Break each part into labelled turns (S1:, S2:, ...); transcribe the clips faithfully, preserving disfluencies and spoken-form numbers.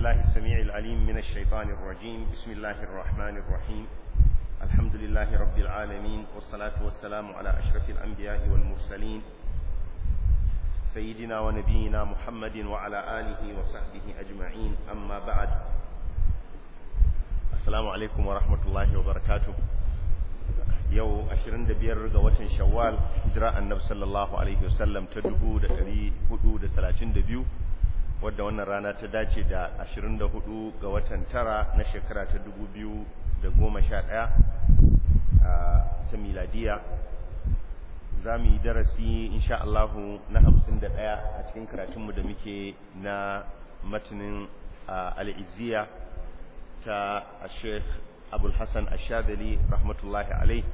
S1: بالله السميع العليم من الشيطان الرجيم. بسم الله الرحمن الرحيم. الحمد لله رب العالمين، والصلاة والسلام على أشرف الأنبياء والمرسلين سيدنا ونبينا محمد وعلى آله وصحبه أجمعين. أما بعد، السلام عليكم ورحمة الله وبركاته. yau ashirin da biyar ga watan Shawwal, hijira annabi sallallahu alaihi wasallam ta dubu da ɗari hudu da talatin da biyu, wadda wannan rana ta dace da ashirin da hudu ga watan tara na shekara ta dubu biyu da goma sha ɗaya ta miladiya. Za mu yi darasi insha Allahu na hamsin da ɗaya a cikin karatunmu da muke na matanin al-Izziya ta Sheikh Abul Hassan Ash-Shadhili rahmatullahi alaihi,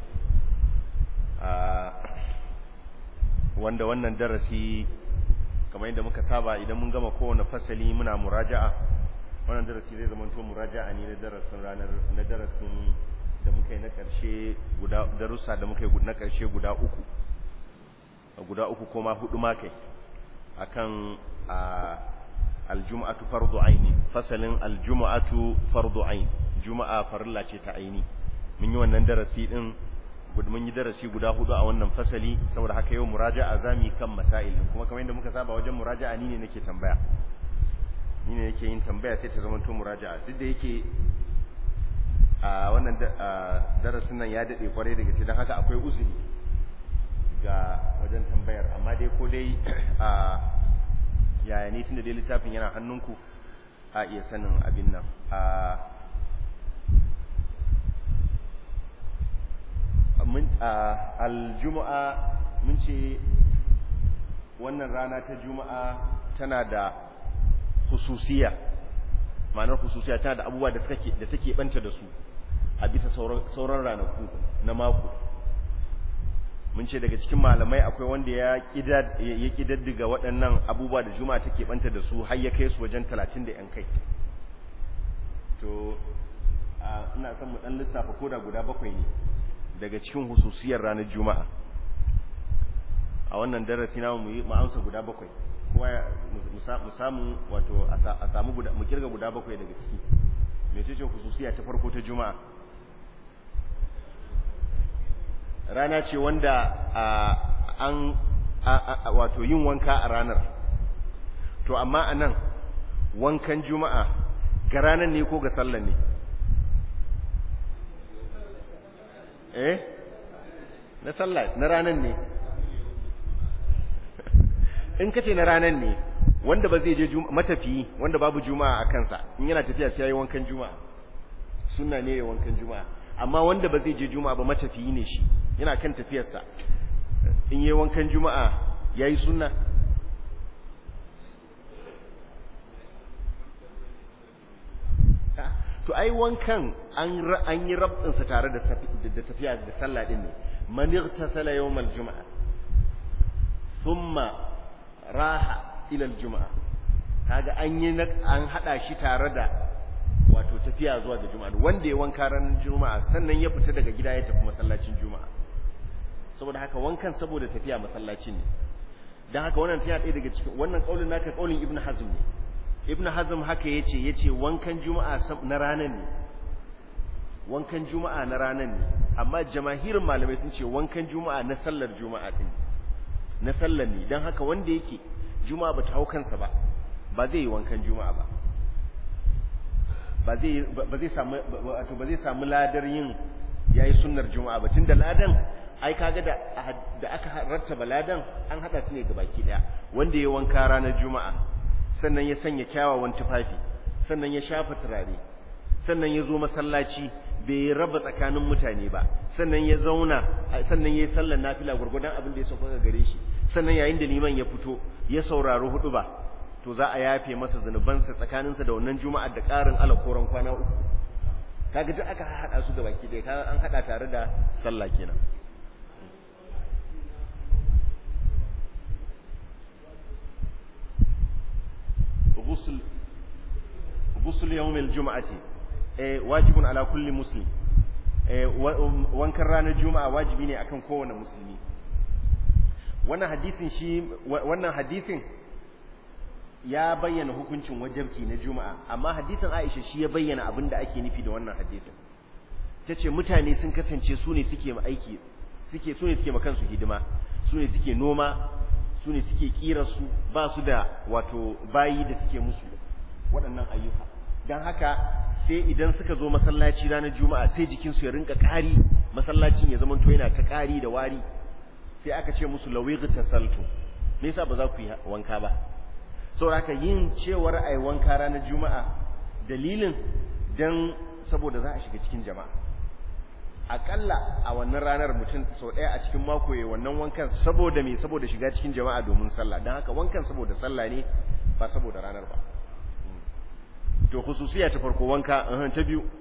S1: wanda wannan darasi kamar yadda muka saba idan mun gama kowane fasali muna muraja'a. Wannan darasi zai zama to muraja'a ne na darasin ranar na darasin da muka yi na ƙarshe guda darussa da muka yi na ƙarshe guda uku guda uku ko ma hudu ma kai akan aljum'atu fardu aini, fasalin aljum'atu fardu aini, juma'a farilla ce ta aini. Mun yi wannan darasi din, mun yi darasi guda hudu a wannan fasali, saboda haka yau muraja'a zamu kan masail din, kuma kamar yadda muka saba wajen muraja'a ni ne nake tambaya ni ne yake yin tambaya sai ta zama to muraja'a. Duk da yake a wannan darasin nan ya dade kwarai da gaske, dan haka akwai uzuri ga wajen tambayar, amma dai ko dai a yaya ne tunda dai littafin yana hannunku a iya sanin abin nan. a aljumu'a mun ce wannan rana ta juma'a tana da hususiya, ma'anar hususiya tana da abubuwa da suke da take banta da su a bisa sauran ranaku na mako. mun ce daga cikin malamai akwai wanda ya ya kidaddiga waɗannan abubuwa da juma'a take banta da su har ya kai su wajen talatin da yan kai. to ina son mu dan lissafa koda guda bakwai ne daga cikin hususiyar ranar juma'a a wannan darasi na mu yi ma'amsa guda bakwai, kowa mu samu wato a samu guda mu kirga guda bakwai daga ciki. mece ce hususiya ta farko ta juma'a? rana ce wanda an wato yin wanka a ranar. to amma anan wankan juma'a ga ranar ne ko ga sallar ne? eh na sallah na ranan ne. in kace na ranan ne, wanda ba zai je matafiyi wanda babu juma'a a kansa, in yana tafiya sai yayi wankan juma'a, sunna ne yayi wankan juma'a. amma wanda ba zai je juma'a ba, matafiyi ne shi, yana kan tafiyarsa, in yayi wankan juma'a yayi sunna? to ai wankan an an yi rabtin sa tare da da tafiya da sallah din ne. man igtasala yawm al-jum'a thumma raha ila al-jum'a, kaga an yi an hada shi tare da wato tafiya zuwa ga juma'a. wanda ya wanka ran juma'a sannan ya fita daga gida ya tafi masallacin juma'a, saboda haka wankan saboda tafiya masallacin ne. dan haka wannan tana ɗaya daga cikin wannan kaulin naka kaulin Ibn Hazm ne. Ibn Hazm haka yace yace wankan juma'a na ranan ne, wankan juma'a na ranan ne. amma jamahirin malamai sun ce wankan juma'a na sallar juma'a din, na sallar ne. dan haka wanda yake juma'a bata hau kansa ba ba zai yi wankan juma'a ba, ba zai ba zai samu wato ba zai samu ladar yin yayi sunnar juma'a ba, tunda ladan ai kaga da da aka rattaba ladan an hada su ne gabaki daya. wanda ya wanka ranar juma'a, sannan ya sanya kyawawan tufafi, sannan ya shafa turare, sannan ya zo masallaci bai raba tsakanin mutane ba, sannan ya zauna, sannan ya yi sallar nafila gurgurdan abin da ya sauka gare shi, sannan yayin da liman ya fito ya saurari hudu ba, to za a yafe masa zanubansa tsakaninsa da wannan juma'ar da ƙarin alakoran kwana uku. kaga duk aka hada su gabaki ɗaya, kaga an hada tare da sallah kenan. غسل غسل يوم الجمعة واجب على كل مسلم. wankan ranar juma'a wajibi ne akan kowane musulmi. wannan hadisin shi wannan hadisin ya bayyana hukuncin wajibci na juma'a amma hadisin Aisha shi ya bayyana abin da ake nufi da wannan hadisin tace mutane sun kasance su ne suke aiki suke su ne suke ma kansu hidima su ne suke noma su ne suke kira su ba su da wato bayi da suke musu waɗannan ayyuka dan haka sai idan suka zo masallaci ranar juma'a sai jikin su ya rinka ƙari masallacin ya zama to yana ta ƙari da wari sai aka ce musu lawigta saltu me yasa ba za ku yi wanka ba saboda yin cewar ai wanka ranar juma'a dalilin dan saboda za a shiga cikin jama'a akalla a wannan ranar mutum sau ɗaya a cikin mako yayin wannan wankan saboda me saboda shiga cikin jama'a domin sallah dan haka wankan saboda sallah ne ba saboda ranar ba to khususiya ta farko wanka eh ta biyu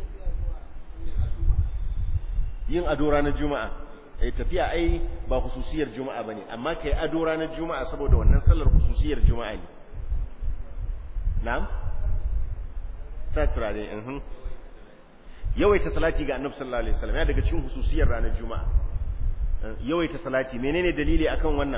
S1: yin ado ranar juma'a eh tafiya ai ba khususiyar juma'a bane amma kai ado ranar juma'a saboda wannan sallar khususiyar juma'a ne na'am saturday eh yawaita salati ga annabi sallallahu alaihi wasallam ya daga cikin khususiyar ranar juma'a yawaita salati menene dalili akan wannan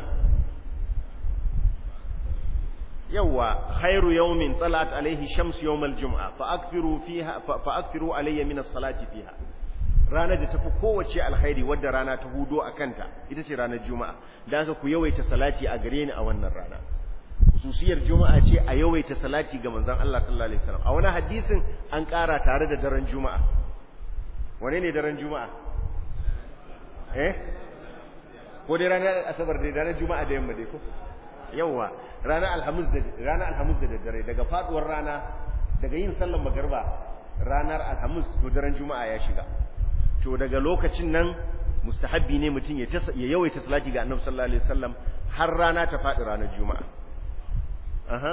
S1: yawa khairu yawmin talat alaihi shams yawm aljum'a fa akthiru fiha fa akthiru alayya min as-salati fiha ranar da tafi kowace alkhairi wadda rana ta hudo akanta ita ce ranar juma'a dan haka ku yawaita salati a gare ni a wannan rana khususiyar juma'a ce a yawaita salati ga manzon Allah sallallahu alaihi wasallam a wani hadisin an ƙara tare da daren juma'a wane ne daren juma'a eh ko dai ranar asabar dai ranar juma'a da yamma dai ko yawa ranar alhamis da ranar alhamis da daddare daga faduwar rana daga yin sallar magriba ranar alhamis to daren juma'a ya shiga to daga lokacin nan mustahabbi ne mutum ya ya yawaita salati ga annabi sallallahu alaihi wasallam har rana ta fadi ranar juma'a aha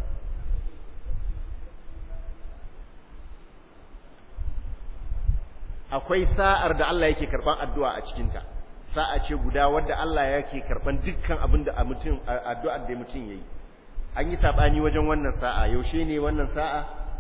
S1: akwai sa'ar da Allah yake karban addu'a a cikin ta sa'a ce guda wadda Allah yake karban dukkan abin da mutum addu'ar da mutum yayi an yi sabani wajen wannan sa'a yaushe ne wannan sa'a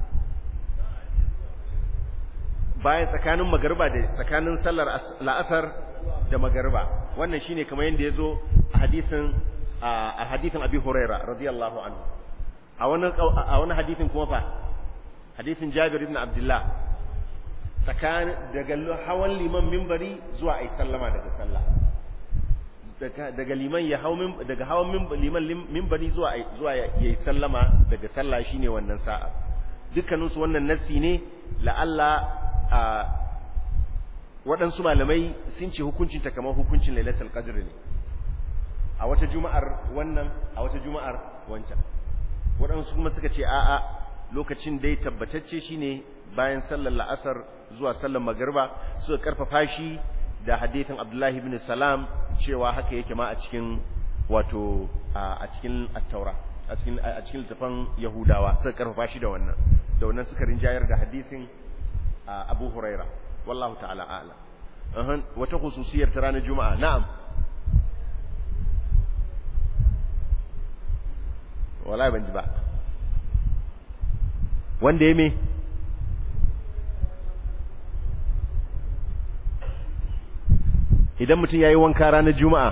S1: bayan tsakanin magariba da tsakanin sallar la'asar da magariba wannan shine kamar yanda yazo a hadisin a hadisin Abi Huraira radiyallahu anhu a wannan a wannan hadisin kuma fa hadisin Jabir ibn Abdullah tsakanin daga hawan liman minbari zuwa ai sallama daga sallah daga liman ya hawo daga hawan liman minbari zuwa zuwa yayi sallama daga sallah shine wannan sa'a dukkanin su wannan nassi ne la'alla a waɗansu malamai sun ce hukuncinta kamar hukuncin lailatul qadr ne a wata juma'ar wannan a wata juma'ar wancan waɗansu kuma suka ce a'a lokacin dai tabbatacce shine bayan sallar la'asar zuwa sallar magriba suka karfafa shi da hadithin Abdullahi ibn Salam cewa haka yake ma a cikin wato a cikin at-taura a cikin a cikin littafin Yahudawa suka karfafa shi da wannan da wannan suka rinjayar da hadisin Abu Huraira wallahu ta'ala a'lam ahan wata khususiyar ta ranar juma'a na'am wallahi ban ji ba wanda ya me idan mutum yayi wanka ranar juma'a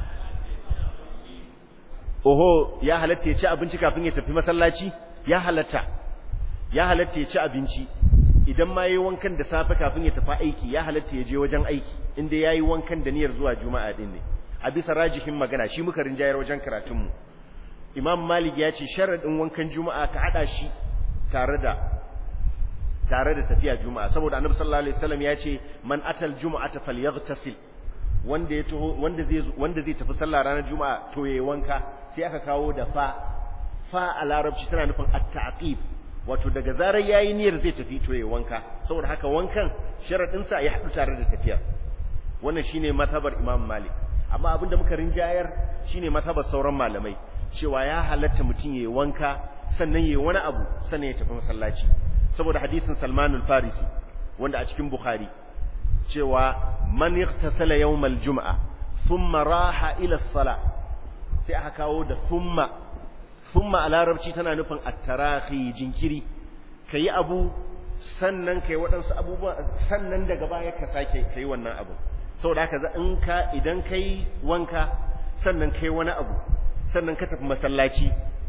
S1: oho ya halatta ya ci abinci kafin ya tafi masallaci ya halatta ya halatta ya ci abinci idan ma yayi wankan da safe kafin ya tafi aiki ya halatta ya je wajen aiki inda yayi wankan da niyyar zuwa juma'a din ne a bisa rajihin magana shi muka rinjayar wajen karatun mu Imam Malik ya ce sharadin wankan juma'a ka hada shi tare da tare da tafiya juma'a saboda Annabi sallallahu alaihi wasallam ya ce man atal juma'ata falyaghtasil wanda ya taho wanda zai wanda zai tafi sallah ranar juma'a to yayi wanka sai aka kawo da fa fa a larabci tana nufin at-ta'qib wato daga zarar yayi niyyar zai tafi to yayi wanka saboda haka wankan sharadin sa ya hadu tare da tafiya wannan shine mazhabar Imam Malik amma abinda muka rinjayar shine mazhabar sauran malamai cewa ya halatta mutum yayi wanka sannan yayi wani abu sannan ya tafi masallaci saboda hadisin Salman al-Farisi wanda a cikin Bukhari cewa man yaghtasala yawmal jum'a thumma raha ila as-salah sai aka kawo da thumma thumma a larabci tana nufin at-tarahi jinkiri kai abu sannan kai waɗansu abubuwa sannan daga baya ka sake kai wannan abu saboda haka in ka idan kai wanka sannan kai wani abu sannan ka tafi masallaci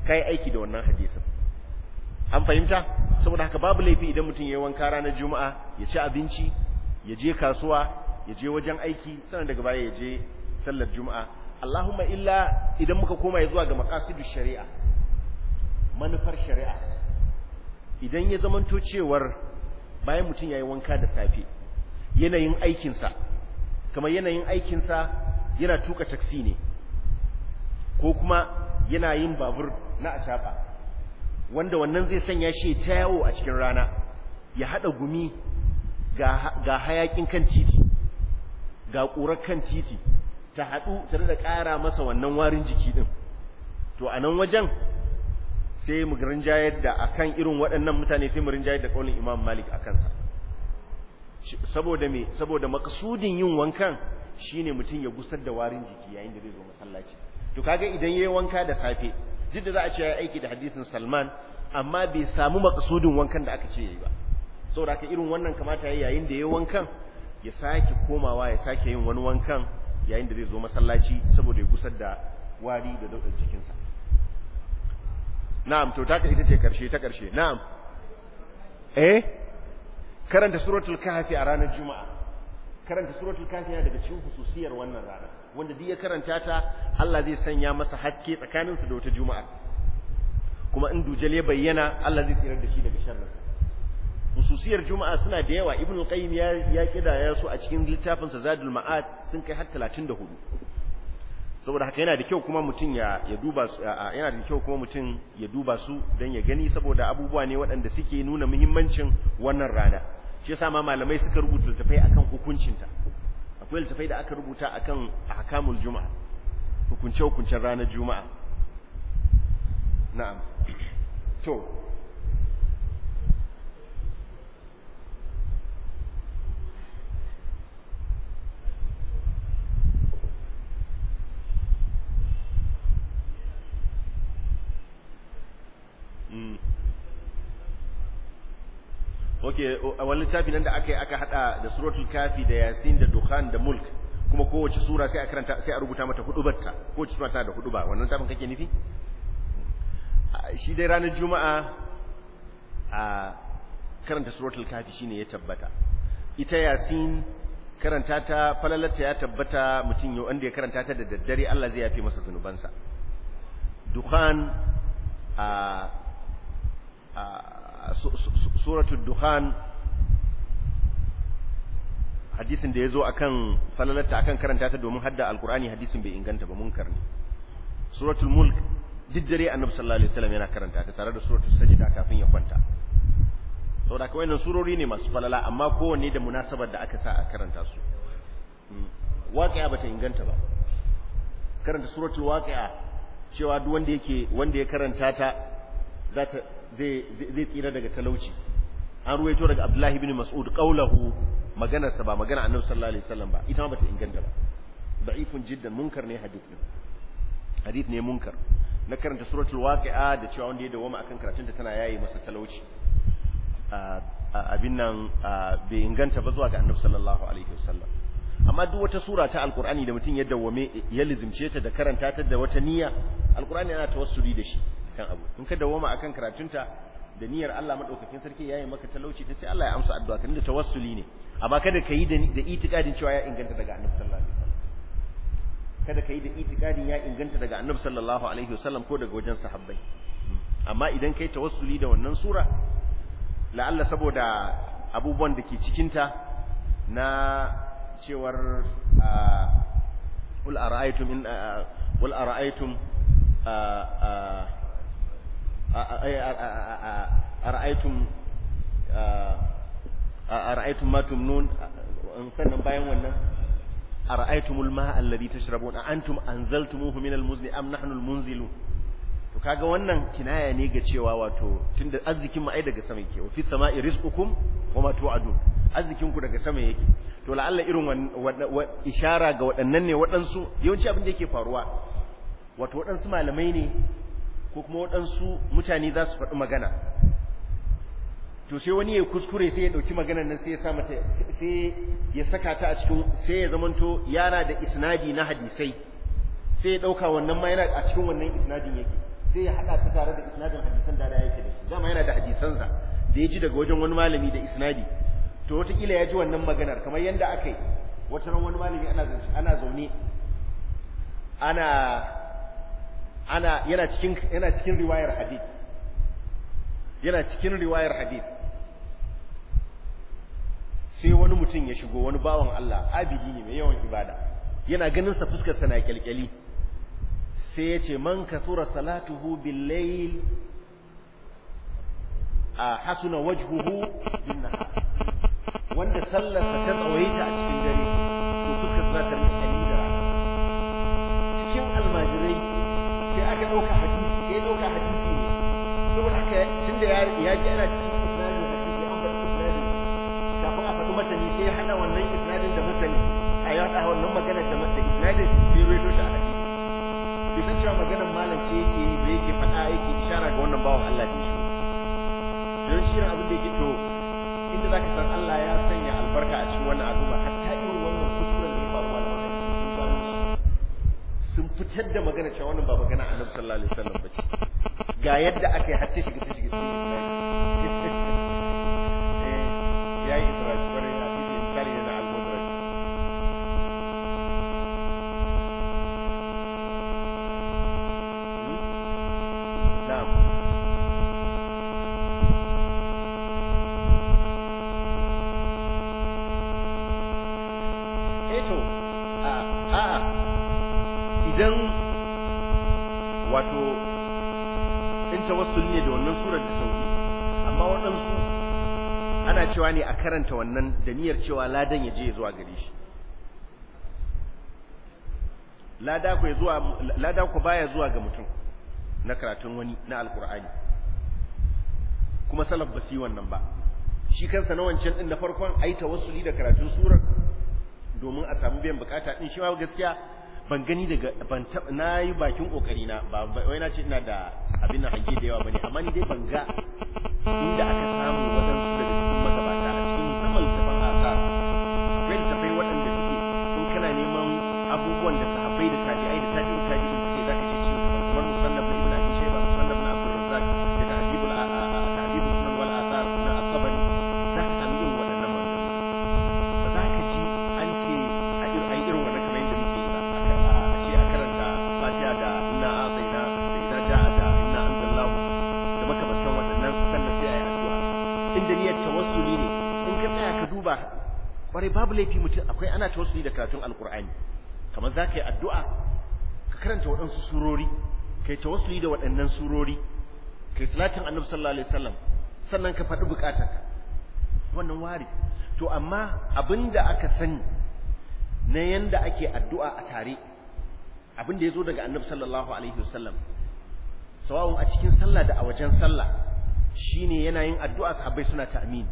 S1: kai aiki da wannan hadisin an fahimta saboda haka babu laifi idan mutum yayi wanka ranar juma'a ya ci abinci ya je kasuwa ya je wajen aiki sannan daga baya ya je sallar juma'a Allahumma illa idan muka koma zuwa ga maqasidush shari'a manufar shari'a idan ya zamanto cewar bayan mutum yayi wanka da safe yanayin aikin sa kamar yanayin aikin sa yana tuka taksi ne ko kuma yana yin babur na acaba wanda wannan zai sanya shi ta yawo a cikin rana ya hada gumi ga ga hayakin kan titi ga ƙurar kan titi ta haɗu tare da ƙara masa wannan warin jiki ɗin to a nan wajen sai mu rinjayar da akan irin waɗannan mutane sai mu rinjayar da ƙaunin Imam Malik a kansa saboda me saboda makasudin yin wankan shine mutum ya gusar da warin jiki yayin da zai zo masallaci to kaga idan yayi wanka da safe duk da za a ce ya aiki da hadisin Salman amma bai samu makasudin wankan da aka ce yayi ba saboda haka irin wannan kamata yayin da yayi wankan ya sake komawa ya sake yin wani wankan yayin da zai zo masallaci saboda ya gusar da wari da daudar cikinsa na'am to ta ita ce karshe ta karshe na'am eh karanta suratul kahfi a ranar juma'a karanta suratul kahfi yana daga cikin hususiyar wannan rana wanda duk ya karanta ta Allah zai sanya masa haske tsakaninsa da wata juma'a kuma in dujal ya bayyana Allah zai tsirar da shi daga sharrin hususiyar juma'a suna da yawa ibnu qayyim ya ya kidaya su a cikin littafin sa zadul ma'ad sun kai har talatin da hudu saboda haka yana da kyau kuma mutum ya ya duba su yana da kyau kuma mutum ya duba su dan ya gani saboda abubuwa ne waɗanda suke nuna muhimmancin wannan rana shi yasa ma malamai suka rubuta littafai akan hukuncinta akwai littafai da aka rubuta akan ahkamul juma'a hukunce hukuncen ranar juma'a na'am to Okay, a wani littafi nan da aka yi aka hada da suratul kafi da yasin da dukhan da mulk kuma kowace sura sai a karanta sai a rubuta mata hudubarta kowace sura tana da huduba wannan littafin kake nufi shi dai ranar juma'a a karanta suratul kafi shine ya tabbata ita yasin karanta ta falalata ya tabbata mutum yau wanda ya karanta ta da daddare Allah zai yafe masa zanubansa dukhan a suratul dukhan hadisin da yazo akan falalata akan karanta ta domin hadda alqur'ani hadisin bai inganta ba munkar ne suratul mulk diddare annabi sallallahu alaihi wasallam yana karanta ta tare da suratul sajda kafin ya kwanta saboda kawai nan surori ne masu falala amma kowanne da munasabar da aka sa a karanta su waqi'a bata inganta ba karanta suratul waqi'a cewa duk wanda yake wanda ya karanta ta zata zai zai tsira daga talauci an ruwaito daga Abdullahi ibn Mas'ud qaulahu maganarsa ba magana Annabi sallallahu alaihi wasallam ba ita ma bata inganta ba da'ifun jiddan munkar ne hadithin hadith ne munkar na karanta suratul waqi'a da cewa wanda ya dawoma akan karatunta tana yayi masa talauci abin nan bai inganta ba zuwa ga Annabi sallallahu alaihi wasallam amma duk wata sura ta alqur'ani da mutum ya dawwame ya lizimce ta da karanta ta da wata niyya alqur'ani yana tawassuli da shi kan abu in ka dawoma akan karatunta da niyyar Allah madaukakin sarki yayin maka talauci ta sai Allah ya amsa addu'a kan da tawassuli ne amma kada ka yi da da itikadin cewa ya inganta daga Annabi sallallahu alaihi wasallam kada ka yi da itikadin ya inganta daga Annabi sallallahu alaihi wasallam ko daga wajen sahabbai amma idan kai tawassuli da wannan sura la'alla saboda abubuwan da ke cikin ta na cewar ul ara'aytum in ul ara'aytum ara'aytum ara'aytum ma tumnun sannan bayan wannan ara'aytumul ma'a alladhi tashrabun antum anzaltumuhu minal muzni am nahnu almunzilun to kaga wannan kinaya ne ga cewa wato tunda arzikin mu ai daga sama yake wa fi sama'i rizqukum wa ma tu'adun arzikin ku daga sama yake to la'alla irin wannan ishara ga waɗannan ne waɗansu yawanci abin da yake faruwa wato waɗansu malamai ne ko kuma waɗansu mutane za su faɗi magana to sai wani ya kuskure sai ya ɗauki maganar nan sai ya sa mata sai ya saka ta a cikin sai ya zamanto yana da isnadi na hadisai sai ya ɗauka wannan ma yana a cikin wannan isnadin yake sai ya hada ta tare da isnadin hadisan da yake da shi dama yana da hadisansa da ya ji daga wajen wani malami da isnadi to wataƙila ya ji wannan maganar kamar yadda aka yi wata ran wani malami ana ana zaune ana ana yana cikin yana cikin riwayar hadith yana cikin riwayar hadith sai wani mutum ya shigo wani bawan Allah abidi ne mai yawan ibada yana ganin sa fuskar sa na kyalkyali sai ya ce man kathura salatuhu bil layl a hasuna wajhuhu bin nahar wanda sallar sa ta tsawaita a cikin dare to fuskar sa ta kyalkyali da rana cikin almajirai sai aka dauka hadisi sai dauka hadisi ne saboda haka tunda ya ya ji ana cikin isnadin hadisi an faɗi isnadin kafin a faɗi matani sai ya hada wannan isnadin da matani a ya da wannan magana da matani isnadin sai ya rawaito shi a hadisi bisan cewa maganar malam ce yake yi da yake faɗa yake ishara ga wannan bawan Allah da shi don shi ne abin da yake to inda zaka san Allah ya sanya albarka a cikin wannan al'umma hatta irin wannan kuskuren da ya faru a wannan sun gano shi sun fitar da magana cewa wannan ba magana Annabi sallallahu alaihi wasallam bace ga yadda aka yi hatta shiga ta shiga cikin eh yayi Isra'il bare ya fi inkari da al-mudraj na'am eto a a idan wato in tawassul ne da wannan surar da sauki amma waɗansu ana cewa ne a karanta wannan da niyyar cewa ladan ya je zuwa gare shi lada ku zuwa lada ku baya zuwa ga mutum na karatun wani na alqur'ani kuma salaf ba su yi wannan ba shi kansa na wancan din na farkon ai tawassuli da karatun surar domin a samu biyan bukata din shi ma gaskiya ban gani daga ban na yi bakin kokari na ba wai na ce ina da abin nan hange da yawa bane amma ni dai ban ga inda aka samu wadansu daga cikin magabata a cikin musamman tafan asar akwai tafai waɗanda suke in kana neman abubuwan da sahabbai da tabi'ai da tabi'u tabi'in suke zaka ce cikin kamar musannaf ibn abi shayba musannaf na abdul razzaq da ta'dibul ta'dibul sunan wal asar na as-sabari zaka samu irin waɗannan maganganu ba za ka ji an ce a irin wannan kamar yadda muke yi ba da inna a'tayna da idza ja'a da inna anzalallahu da makamantan wadannan sannan sai ayi addu'a inda niyyar tawassuli ne in ka tsaya ka duba kwarai babu laifi mutum akwai ana tawassuli da karatun alqur'ani kamar zaka yi addu'a ka karanta wadansu surori kai tawassuli da wadannan surori kai salatin annabi sallallahu alaihi wasallam sannan ka faɗi bukatarka wannan wari to amma abinda aka sani na yanda ake addu'a a tare abin da ya zo daga annabi sallallahu alaihi wasallam sawa'un a cikin sallah da a wajen sallah shine yana yin addu'a sahabbai suna ta amin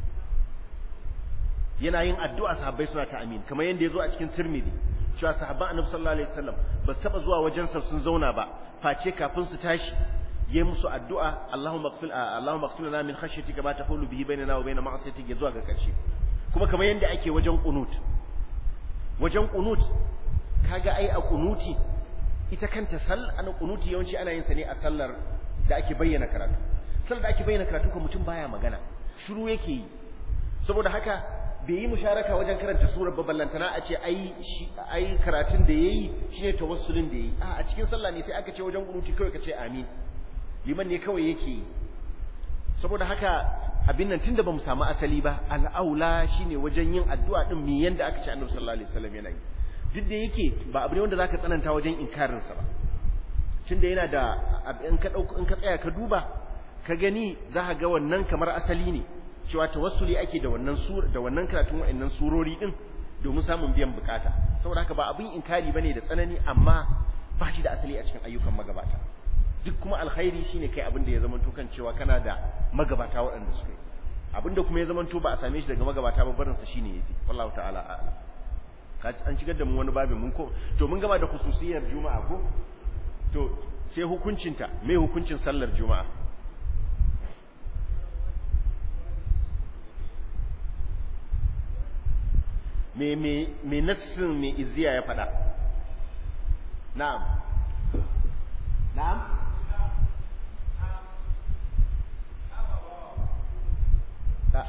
S1: yana yin addu'a sahabbai suna ta amin kamar yanda ya zo a cikin Tirmidhi cewa sahabban annabi sallallahu alaihi wasallam ba su taba zuwa wajen sa sun zauna ba face kafin su tashi yayi musu addu'a Allahumma ighfir Allahumma ighfir lana min khashyatika ma tahulu bihi bainana wa bain ma'asiyatika zuwa ga karshe kuma kamar yanda ake wajen qunut wajen qunut kaga ai a kunuti ita kanta sallar an kunuti yawanci ana yin sa ne a sallar da ake bayyana karatu sallar da ake bayyana karatu ko mutum baya magana shiru yake yi saboda haka bai yi musharaka wajen karanta surar baballantana a ce ai shi ai karatun da yayi shine tawassulin da yayi a a cikin sallah ne sai aka ce wajen kunuti kawai ka ce amin liman ne kawai yake yi saboda haka abin nan tunda bamu samu asali ba al'aula shine wajen yin addu'a din me yanda aka ce Annabi sallallahu alaihi wasallam yana yi duk da yake ba abu ne wanda zaka tsananta wajen inkarin sa ba tunda yana da in ka dauko in ka tsaya ka duba ka gani zaka ga wannan kamar asali ne cewa tawassuli ake da wannan sur da wannan karatun wa'annan surori din domin samun biyan bukata saboda haka ba abin inkari bane da tsanani amma ba shi da asali a cikin ayyukan magabata duk kuma alkhairi shine kai abin da ya zama to kan cewa kana da magabata waɗanda suka yi abinda kuma ya zama to ba a same shi daga magabata ba barin sa shine yafi wallahi ta'ala a'lam an shigar da mu wani babin mun ko to mun gama da khususiyar juma'a ko to sai hukuncinta me hukuncin sallar juma'a me me me nassin me izziya ya fada na'am na'am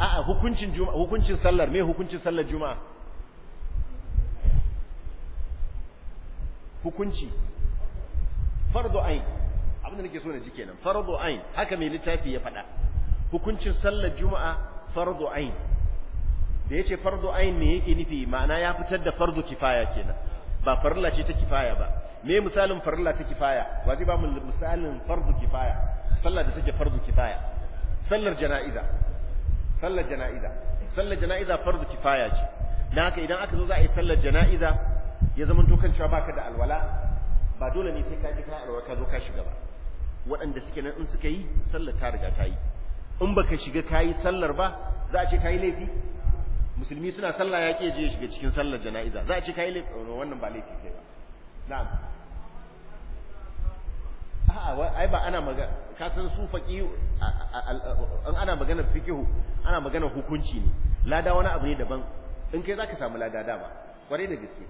S1: a'a hukuncin juma'a hukuncin sallar me hukuncin sallar juma'a hukunci fardu ain abinda nake so na ji kenan fardu ain haka mai littafi ya faɗa hukuncin sallar juma'a fardu ain da yace fardu ain me yake nufi ma'ana ya fitar da fardu kifaya kenan ba farilla ce ta kifaya ba me misalin farilla ta kifaya waje ba mu misalin fardu kifaya sallar da take fardu kifaya sallar jana'iza sallar jana'iza sallar jana'iza fardu kifaya ce dan haka idan aka zo za a yi sallar jana'iza ya zama to kan cewa baka da alwala ba dole ne sai ka ji ka alwala ka zo ka shiga ba waɗanda suke nan in suka yi sallar ta riga ta yi in baka shiga kayi sallar ba za a ce kayi laifi musulmi suna sallah ya ke je shiga cikin sallar jana'iza za a ce kayi laifi wannan ba laifi kai ba na'am a'a ai ba ana magana ka san su faqi an ana magana fiqhu ana magana hukunci ne lada wani abu ne daban in kai zaka samu lada dama kware da gaske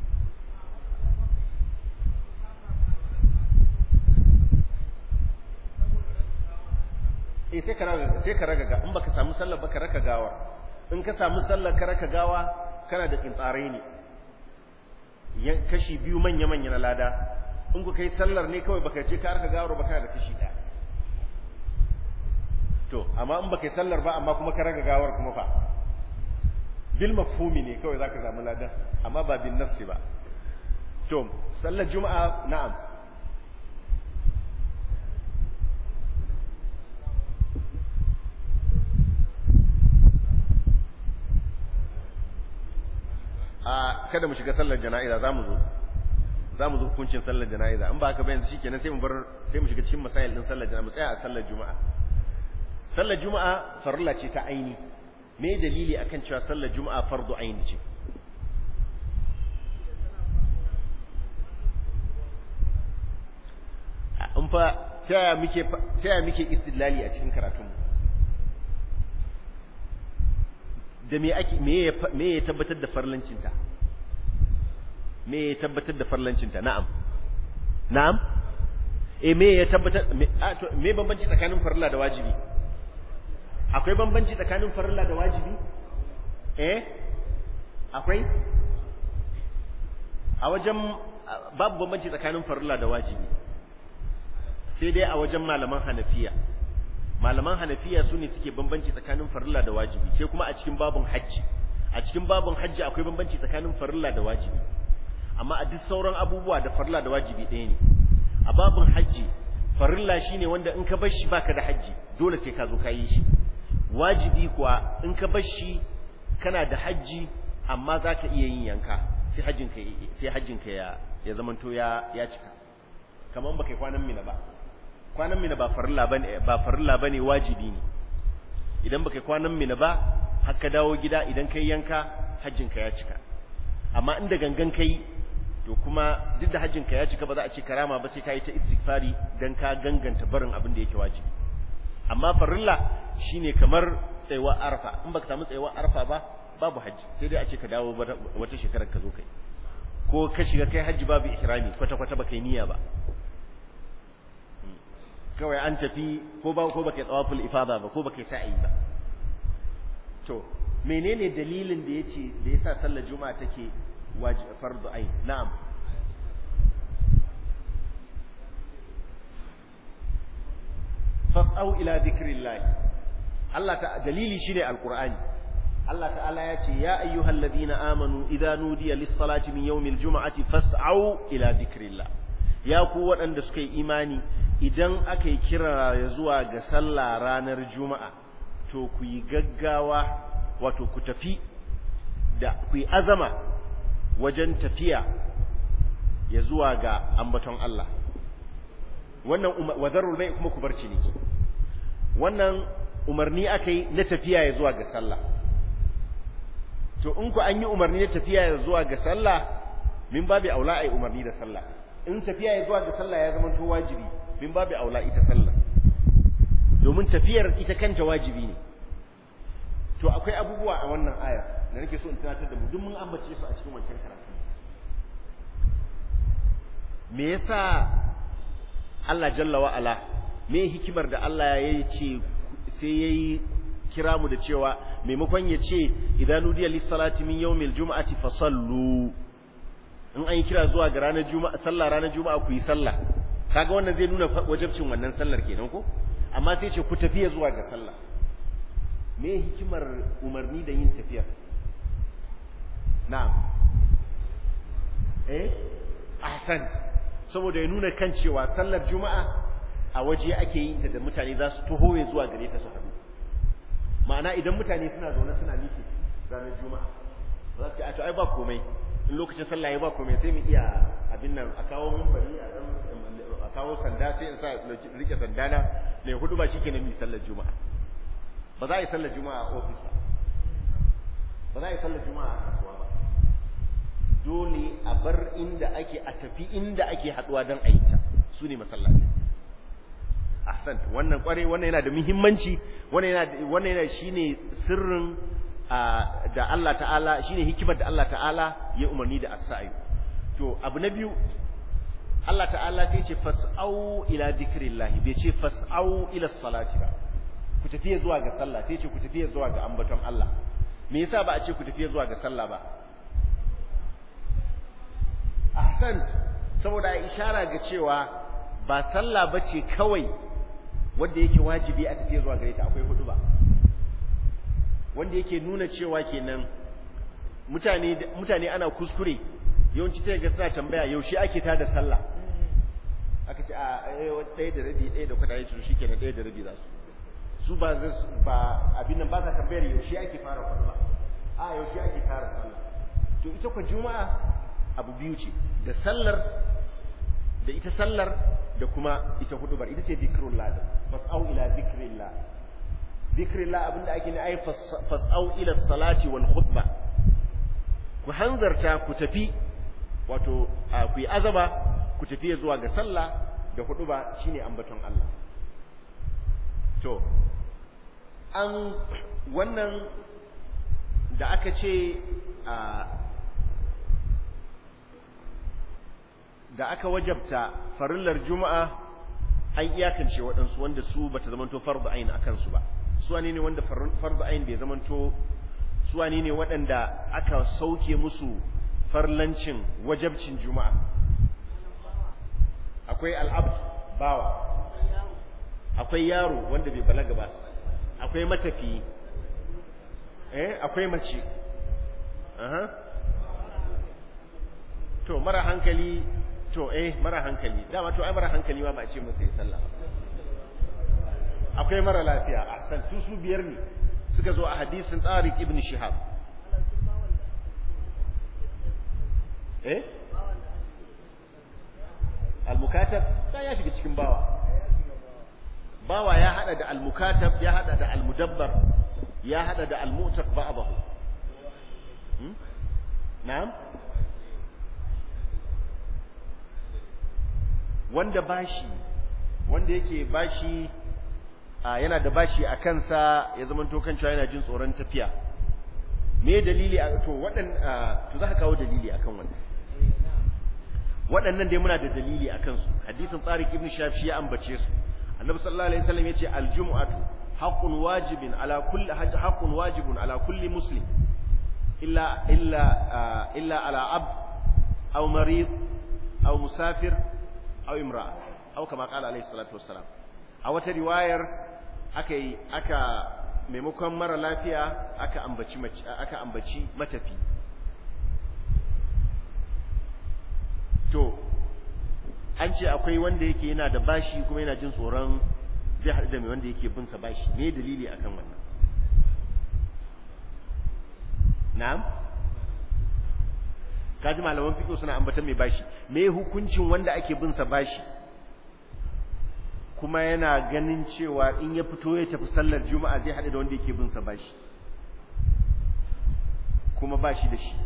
S1: eh sai ka raga sai ka raga in baka samu sallar ba ka raka gawa in ka samu sallar ka raka gawa kana da kintsarai ne kashi biyu manya manya na lada in ku kai sallar ne kawai baka je ka raka gawar ba kana da kashi ɗaya to amma in baka yi sallar ba amma kuma ka raka gawar kuma fa bil mafhumi ne kawai zaka samu ladan amma ba bin nafsi ba to sallar juma'a na'am a kada mu shiga sallar jana'iza zamu zo zamu zo hukuncin sallar jana'iza in ba haka ba yanzu shikenan sai mu bar sai mu shiga cikin masail din sallar jana'iza mu tsaya a sallar juma'a sallar juma'a farilla ce ta aini me dalili akan cewa sallar juma'a fardu aini ce in fa taya muke taya muke istidlali a cikin karatun mu da me ake me me ya tabbatar da farlancinta me ya tabbatar da farlancinta na'am na'am eh me ya tabbatar me bambanci tsakanin farilla da wajibi akwai bambanci tsakanin farilla da wajibi eh akwai a wajen babu bambanci tsakanin farilla da wajibi sai dai a wajen malaman Hanafiya malaman Hanafiya su ne suke bambanci tsakanin farilla da wajibi sai kuma a cikin babun hajji a cikin babun hajji akwai bambanci tsakanin farilla da wajibi amma a duk sauran abubuwa da farilla da wajibi ɗaya ne a babun hajji farilla shine wanda in ka bar shi baka da hajji dole sai ka zo ka yi shi wajibi kuwa in ka bar shi kana da hajji amma zaka iya yin yanka sai hajjin ka sai hajjin ka ya ya zamanto ya ya cika kaman baka kwanan mina ba kwanan mina ba farilla bane ba farilla bane wajibi ne idan baka kwanan mina ba har ka dawo gida idan kai yanka hajjin ka ya cika amma inda gangan kai to kuma duk da hajjin ka ya cika ba za a ce karama ba sai kai ta istighfari dan ka ganganta barin abin da yake wajibi amma farilla shine kamar tsayuwar arfa in baka samu tsayuwar arfa ba babu haji sai dai a ce ka dawo wata shekarar ka zo kai ko ka shiga kai haji babu ihrami kwata kwata baka yi niyya ba kawai an tafi ko ba ko baka tsawaful ifada ba ko baka sa'i ba to menene dalilin da yace da yasa sallar juma'a take wajibi fardu ain na'am fas'au ila dhikrillah Allah ta dalili shine alqur'ani Allah ta'ala ya ce ya ayyuhalladhina amanu idza nudiya lis-salati min yawmil jum'ati fas'au ila dhikrillah ya ku waɗanda suka yi imani idan aka yi kira ya zuwa ga sallah ranar juma'a to ku yi gaggawa wato ku tafi da ku yi azama wajen tafiya ya zuwa ga ambaton Allah wannan wadarul bai kuma ku bar ciniki wannan umarni akai na tafiya ya zuwa ga sallah to in ku an yi umarni na tafiya ya zuwa ga sallah min babu aula ai umarni da sallah in tafiya ya zuwa ga sallah ya zama to wajibi min babu aula ita sallah domin tafiyar ita kanta wajibi ne to akwai abubuwa a wannan aya da nake so in tunatar da mu duk mun ambace su a cikin wancan karatu me yasa Allah jalla wa ala me hikimar da Allah ya ce sai yayi kira mu da cewa maimakon ya ce idan nudiya lis-salati min yawmil jum'ati fasallu, in an yi kira zuwa ga ranar juma'a sallah ranar juma'a ku yi sallah, kaga wannan zai nuna wajibcin wannan sallar kenan ko, amma sai ce ku tafiya zuwa ga sallah. me hikimar umarni da yin tafiyar? na'am eh ahsan, saboda ya nuna kan cewa sallar juma'a a waje ake yin ta da mutane za su tahoye zuwa gare ta su haɗu. ma'ana idan mutane suna zaune suna miki ranar juma'a za su ce a to ai ba komai, in lokacin sallah ya ba komai sai mu iya abin nan a kawo minbari a dan a kawo sanda sai in sa rike sanda na ne hudu ba shikenan mi sallar juma'a. ba za a yi sallar juma'a a ofis ba, ba za a yi sallar juma'a a kasuwa ba, dole a bar inda ake a tafi inda ake haduwa don a yi ta, su ne masallaci. ahsan, wannan kware wannan yana da muhimmanci, wannan yana wannan yana shine sirrin da Allah ta'ala, shine hikimar da Allah ta'ala ya umarni da as-sa'i. to abu na biyu, Allah ta'ala sai ce fas'au ila dhikrillah, bai ce fas'au ila salati ba, ku tafiye zuwa ga sallah, sai ce ku tafiye zuwa ga ambaton Allah. me yasa ba a ce ku tafiye zuwa ga sallah ba? ahsan, saboda a ishara ga cewa ba sallah bace kawai wanda yake wajibi a tafiye zuwa gare ta, akwai hudu ba wanda yake nuna cewa kenan mutane mutane ana kuskure yawanci ta ga suna tambaya yaushe ake ta da sallah, aka ce a ɗaya da rabi ɗaya da kwata yace shikenan ɗaya da rabi za su su ba ba abin nan ba sa tambayar yaushe ake fara hudu ba, a yaushe ake fara sallah. to ita kwa juma'a abu biyu ce, da sallar da ita sallar da kuma ita hudubar, ita ce zikrullah, fas'au ila zikrillah. zikrillah abinda ake ne ai fas'au ila salati wal khutbah, ku hanzarta ku tafi, wato ku yi azaba ku tafi zuwa ga sallah da huduba, shine ambaton Allah. to an wannan da aka ce da aka wajabta farillar juma'a, an iyakance waɗansu wanda su bata zamanto fardu ain akan su ba. su ne wanda fardu ain bai zamanto, su ne waɗanda aka sauke musu farlancin wajabcin juma'a. akwai al'abd bawa, akwai yaro wanda bai balaga ba, akwai matafi, eh akwai mace, aha to mara hankali, to eh mara hankali dama, to ai mara hankali ma ba a ce masa ya sallah ba. akwai mara lafiya, ahsan, su su biyar ne suka zo a hadisin Tariq ibn Shihab. eh al-mukatab sai ya shiga cikin bawa. bawa ya hada da al-mukatab, ya hada da al-mudabbar, ya hada da al-mu'taq ba'dahu. hmm? na'am, wanda bashi, wanda yake bashi yana da bashi a kansa, ya zama to kan cewa yana jin tsoron tafiya. me dalili a to wadan to za ka kawo dalili akan wannan? waɗannan dai muna da dalili akan su. hadisin Tariq ibn Shafi ya ambace su. annabi sallallahu alaihi wasallam yace al-jum'atu haqqun wajibun ala kulli haqqun wajibun ala kulli muslim illa illa illa ala abd aw marid aw musafir aw imra'a aw kama qala alaihi salatu wassalam. a wata riwayar aka yi aka maimakon mara lafiya aka ambaci aka ambaci matafi. to an ce akwai wanda yake yana da bashi kuma yana jin tsoron zai haɗu da mai wanda yake bin sa bashi. me dalili akan wannan? na'am, kaji malaman fiqh suna ambatan mai bashi. me hukuncin wanda ake bin sa bashi kuma yana ganin cewa in ya fito ya tafi sallar juma'a zai haɗu da wanda yake bin sa bashi kuma bashi da shi,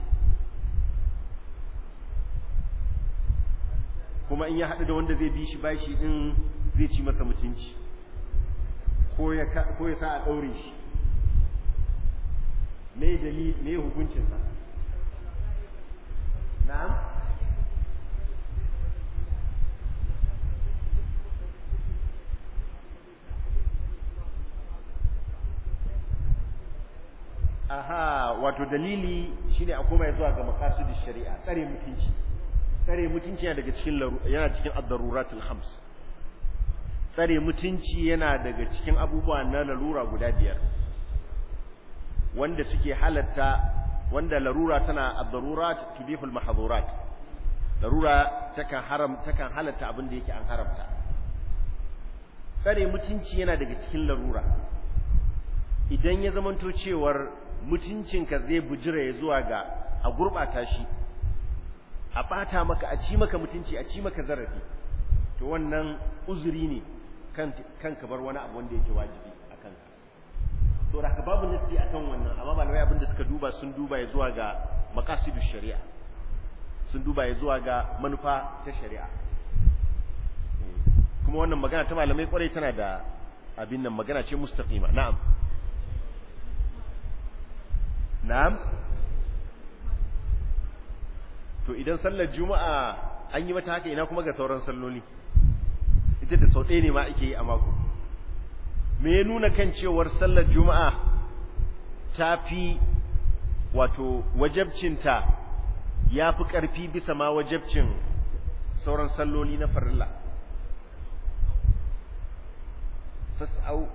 S1: kuma in ya haɗu da wanda zai bi shi bashi din zai ci masa mutunci ko ya ko ya sa a ɗaure shi? me dalili, me hukuncin sa? na'am, aha wato dalili shine a koma zuwa ga maqasidish shari'a tsare mutunci tsare mutunci yana daga cikin yana cikin ad-daruratul khams tsare mutunci yana daga cikin abubuwa na larura guda biyar wanda suke halatta wanda larura tana ad-darurat tubihul mahdhurat larura takan haram takan halatta abin da yake an haramta tsare mutunci yana daga cikin larura idan ya zamanto cewar mutuncinka zai bujira ya zuwa ga a gurbata shi a bata maka a ci maka mutunci a ci maka zarafi to wannan uzuri ne kan kan ka bar wani abu wanda yake wajibi akan ka to da ka babu nasi akan wannan amma malamai abin da suka duba sun duba ya zuwa ga maqasidush shari'a sun duba ya zuwa ga manufa ta shari'a kuma wannan magana ta malamai kwarai tana da abin nan magana ce mustaqima na'am na'am to idan sallar juma'a an yi mata haka ina kuma ga sauran salloli ita da sau ɗaya ne ma ake yi a mako me ya nuna kan cewar sallar juma'a ta fi wato wajabcinta ya fi ƙarfi bisa ma wajabcin sauran salloli na farilla fas'au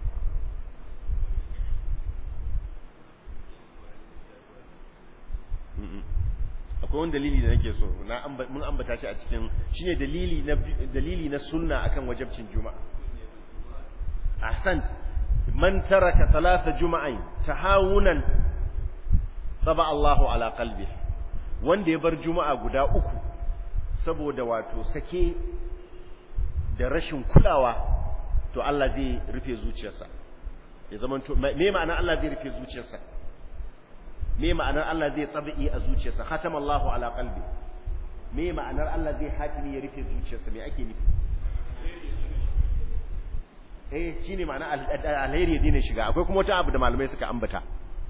S1: akwai wani dalili da nake so na mun ambata shi a cikin shine dalili na dalili na sunna akan wajibcin juma'a ahsant man taraka thalatha juma'ain tahawunan taba Allahu ala qalbi wanda ya bar juma'a guda uku saboda wato sake da rashin kulawa to Allah zai rufe zuciyarsa ya zamanto me ma'ana Allah zai rufe zuciyarsa me ma'anar Allah zai tsabi a zuciyarsa khatama Allahu ala qalbi me ma'anar Allah zai hatimi ya rufe zuciyarsa me ake nufi eh shine ma'ana alheri ya dina shiga akwai kuma wata abu da malamai suka ambata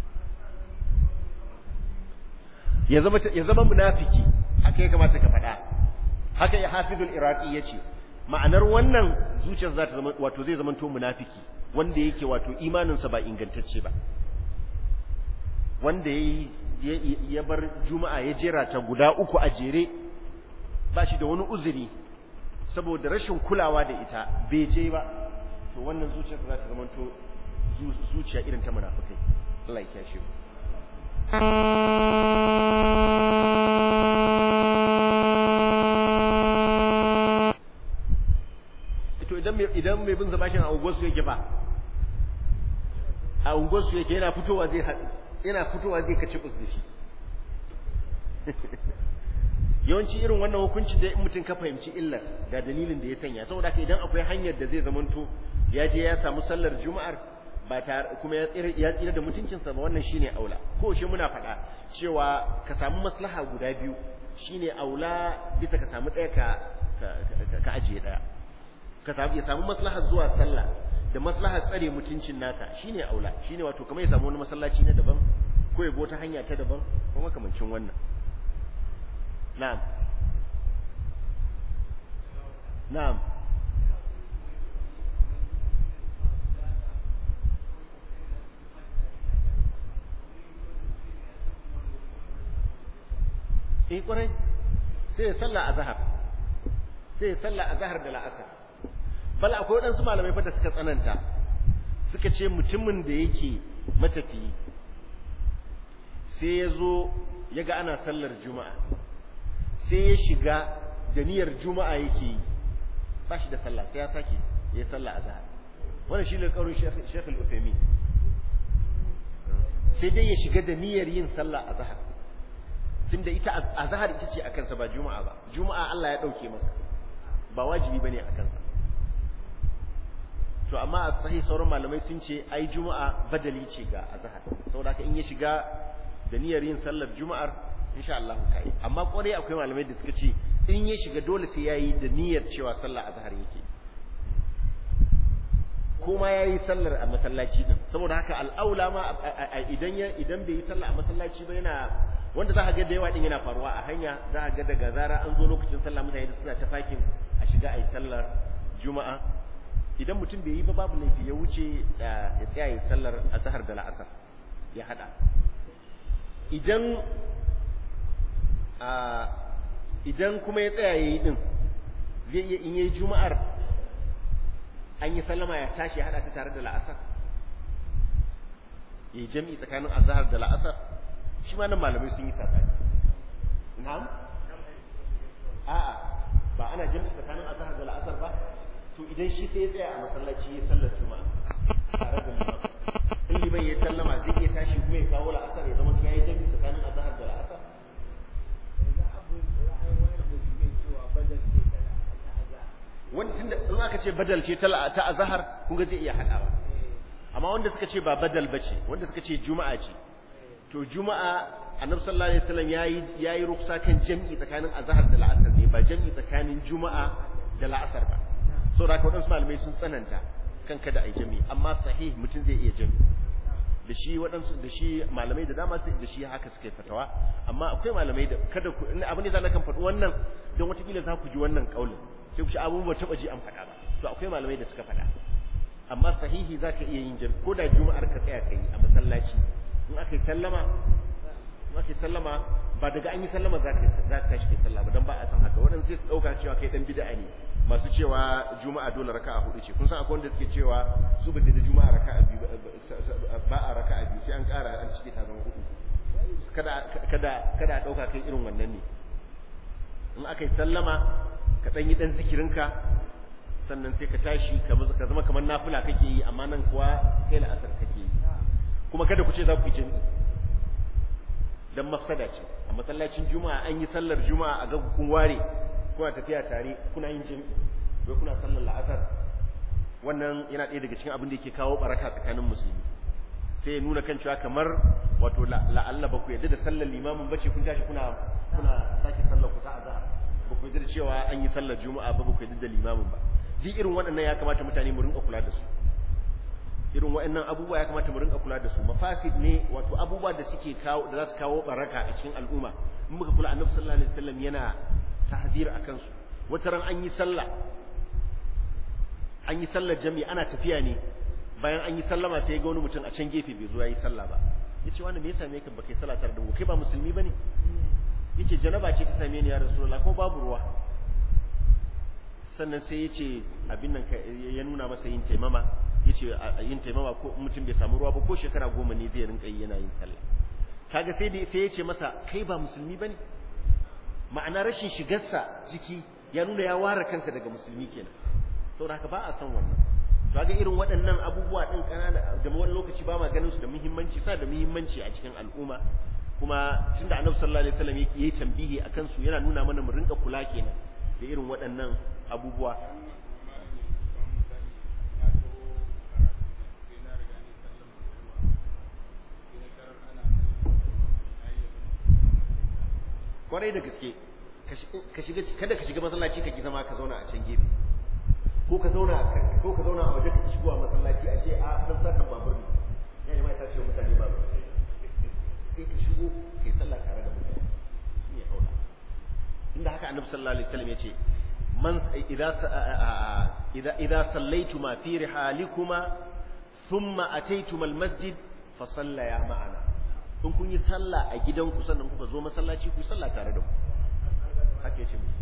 S1: ya zama ya zama munafiki haka ya kamata ka faɗa haka ya hafizul iraqi yace ma'anar wannan zuciyar za ta zama wato zai zama to munafiki wanda yake wato imaninsa ba ingantacce ba wanda ya bar juma'a ya jera ta guda uku a jere ba shi da wani uzuri saboda rashin kulawa da ita bai je ba to wannan zuciyarsa za ta zama to zuciya irin ta munafikai Allah ya kiyashe mu to idan mai idan mai bin zabashin a unguwar su yake ba a unguwar su yake yana fitowa zai haɗu yana fitowa zai kaci bus da shi yawanci irin wannan hukuncin da in mutum ka fahimci illar ga dalilin da ya sanya saboda haka idan akwai hanyar da zai zamanto ya je ya samu sallar juma'ar ba tare kuma ya tsira ya tsira da mutuncinsa ba wannan shine aula ko shi muna faɗa cewa ka samu maslaha guda biyu shine aula bisa ka samu ɗaya ka ka ajiye ɗaya ka samu ya samu maslaha zuwa sallah da maslahar tsare mutuncin naka shine aula shine wato kamar ya samu wani masallaci na daban ko ya bi wata hanya ta daban ko makamancin wannan na'am na'am eh kwarai sai ya salla azhar sai ya salla azhar da la'asar bal akwai waɗansu malamai fa da suka tsananta suka ce mutumin da yake matafiyi sai ya zo ya ga ana sallar juma'a sai ya shiga da niyyar juma'a yake yi ba shi da sallah sai ya sake ya sallah azhar wannan shi ne kaurin Sheikh Al-Uthaymeen sai dai ya shiga da niyyar yin sallah azhar tunda ita azhar ita ce akan sa ba juma'a ba juma'a Allah ya dauke masa ba wajibi bane akan sa to amma a sahi sauran malamai sun ce ai juma'a badali ce ga azhar saboda haka in ya shiga da niyyar yin sallar juma'ar insha Allah kai amma kwarai akwai malamai da suka ce in ya shiga dole sai yayi da niyyar cewa sallar azhar yake kuma yayi sallar a masallaci din saboda haka al'aula ma idan ya idan bai yi sallar a masallaci ba yana wanda za ka ga da yawa din yana faruwa a hanya za ka ga daga zara an zo lokacin sallah mutane suna ta fakin a shiga ayi sallar juma'a idan mutum bai yi ba babu laifi ya wuce ya tsaya yi sallar azhar da la'asar ya hada idan a idan kuma ya tsaya yayi din zai iya in yayi juma'ar an yi sallama ya tashi ya hada ta tare da la'asar yayi jami'i tsakanin azhar da la'asar shi ma nan malamai sun yi sabani na'am a'a ba ana jami'i tsakanin azhar da la'asar ba to idan shi sai ya tsaya a masallaci ya sallar juma'a tare da liman in liman ya sallama zai iya tashi kuma ya kawo la'asar ya zama ya yi jami'i tsakanin azhar da la'asar wanda tunda in aka ce badal ce ta azhar kun ga zai iya hadawa amma wanda suka ce ba badal bace wanda suka ce juma'a ce to juma'a annabi sallallahu alaihi wasallam yayi yayi ruksa kan jami'i tsakanin azhar da la'asar ne ba jami'i tsakanin juma'a da la'asar ba so da wadansu malamai sun tsananta kan kada ai jami'i amma sahih mutum zai iya jami'i da shi wadansu da shi malamai da dama sai da shi haka suka yi fatawa amma akwai malamai da kada ku abin da zan kan faɗi wannan don wata kila za ku ji wannan kaulin sai ku ci abubuwa taba ji an faɗa ba to akwai malamai da suka faɗa amma sahihi zaka iya yin jami'i ko da juma'ar ka tsaya kai a masallaci in aka yi sallama in aka yi sallama ba daga an yi sallama za ka za ka tashi kai sallah ba dan ba a san haka waɗansu sai su ɗauka cewa kai dan bid'a ne masu cewa juma'a dole raka'a hudu ce kun san akwai wanda suke cewa su ba sai da juma'a raka'a biyu ba a raka'a biyu sai an ƙara an cike ta zama hudu kada kada kada a ɗauka kai irin wannan ne in aka yi sallama ka ɗan yi ɗan zikirinka sannan sai ka tashi ka zama kamar nafila kake yi amma nan kuwa kai la'asar kake yi kuma kada ku ce za ku yi jami'i dan mafsada ce a masallacin juma'a an yi sallar juma'a a ga kun ware kuna tafiya tare kuna yin jami'i ko kuna sallar la'asar wannan yana ɗaya daga cikin abin da yake kawo baraka tsakanin musulmi sai ya nuna kan cewa kamar wato la'alla ba ku yadda da sallar limamin bace kun tashi kuna kuna sake sallar ku ta azhar ba ku yadda cewa an yi sallar juma'a ba ba ku yadda da limamin ba duk irin waɗannan ya kamata mutane mu rinka kula da su irin waɗannan abubuwa ya kamata mu rinka kula da su mafasid ne wato abubuwa da suke kawo da za su kawo baraka a cikin al'umma in muka kula annabi sallallahu alaihi wasallam yana tahzir akan su wata ran an yi sallah an yi sallar jami'a ana tafiya ne bayan an yi sallama sai ga wani mutum a can gefe bai zo yayi sallah ba yace wani me yasa me ka baka sallah tare da mu kai ba musulmi bane yace janaba ce ta same ni ya rasulullah ko babu ruwa sannan sai yace abin nan ya nuna masa yin taimama yace yin taimama ko mutum bai samu ruwa ba ko shekara goma ne zai rinka yi yana yin sallah kaga sai sai yace masa kai ba musulmi bane ma'ana rashin shigarsa jiki ya nuna ya ware kansa daga musulmi kenan saboda haka ba a san wannan kaga irin waɗannan abubuwa din kanana da wani lokaci ba ma ganin su da muhimmanci sa da muhimmanci a cikin al'umma kuma tunda annabi sallallahu alaihi wasallam yayi tambihi akan su yana nuna mana mu rinka kula kenan da irin waɗannan abubuwa kwarai da gaske ka shiga kada ka shiga masallaci ka ki zama ka zauna a can gefe ko ka zauna ko ka zauna a waje ka shigo a masallaci a ce a dan sakan babur ne yana mai tace mutane babur sai ka shigo kai sallah tare da mutane shi ne aula inda haka annabi sallallahu alaihi wasallam yace man idza idza idza sallaytuma fi rihalikuma thumma ataytuma almasjid fa sallaya ma'ana in kun yi sallah a gidanku sannan kuka zo masallaci ku sallah tare da ku haka yace mu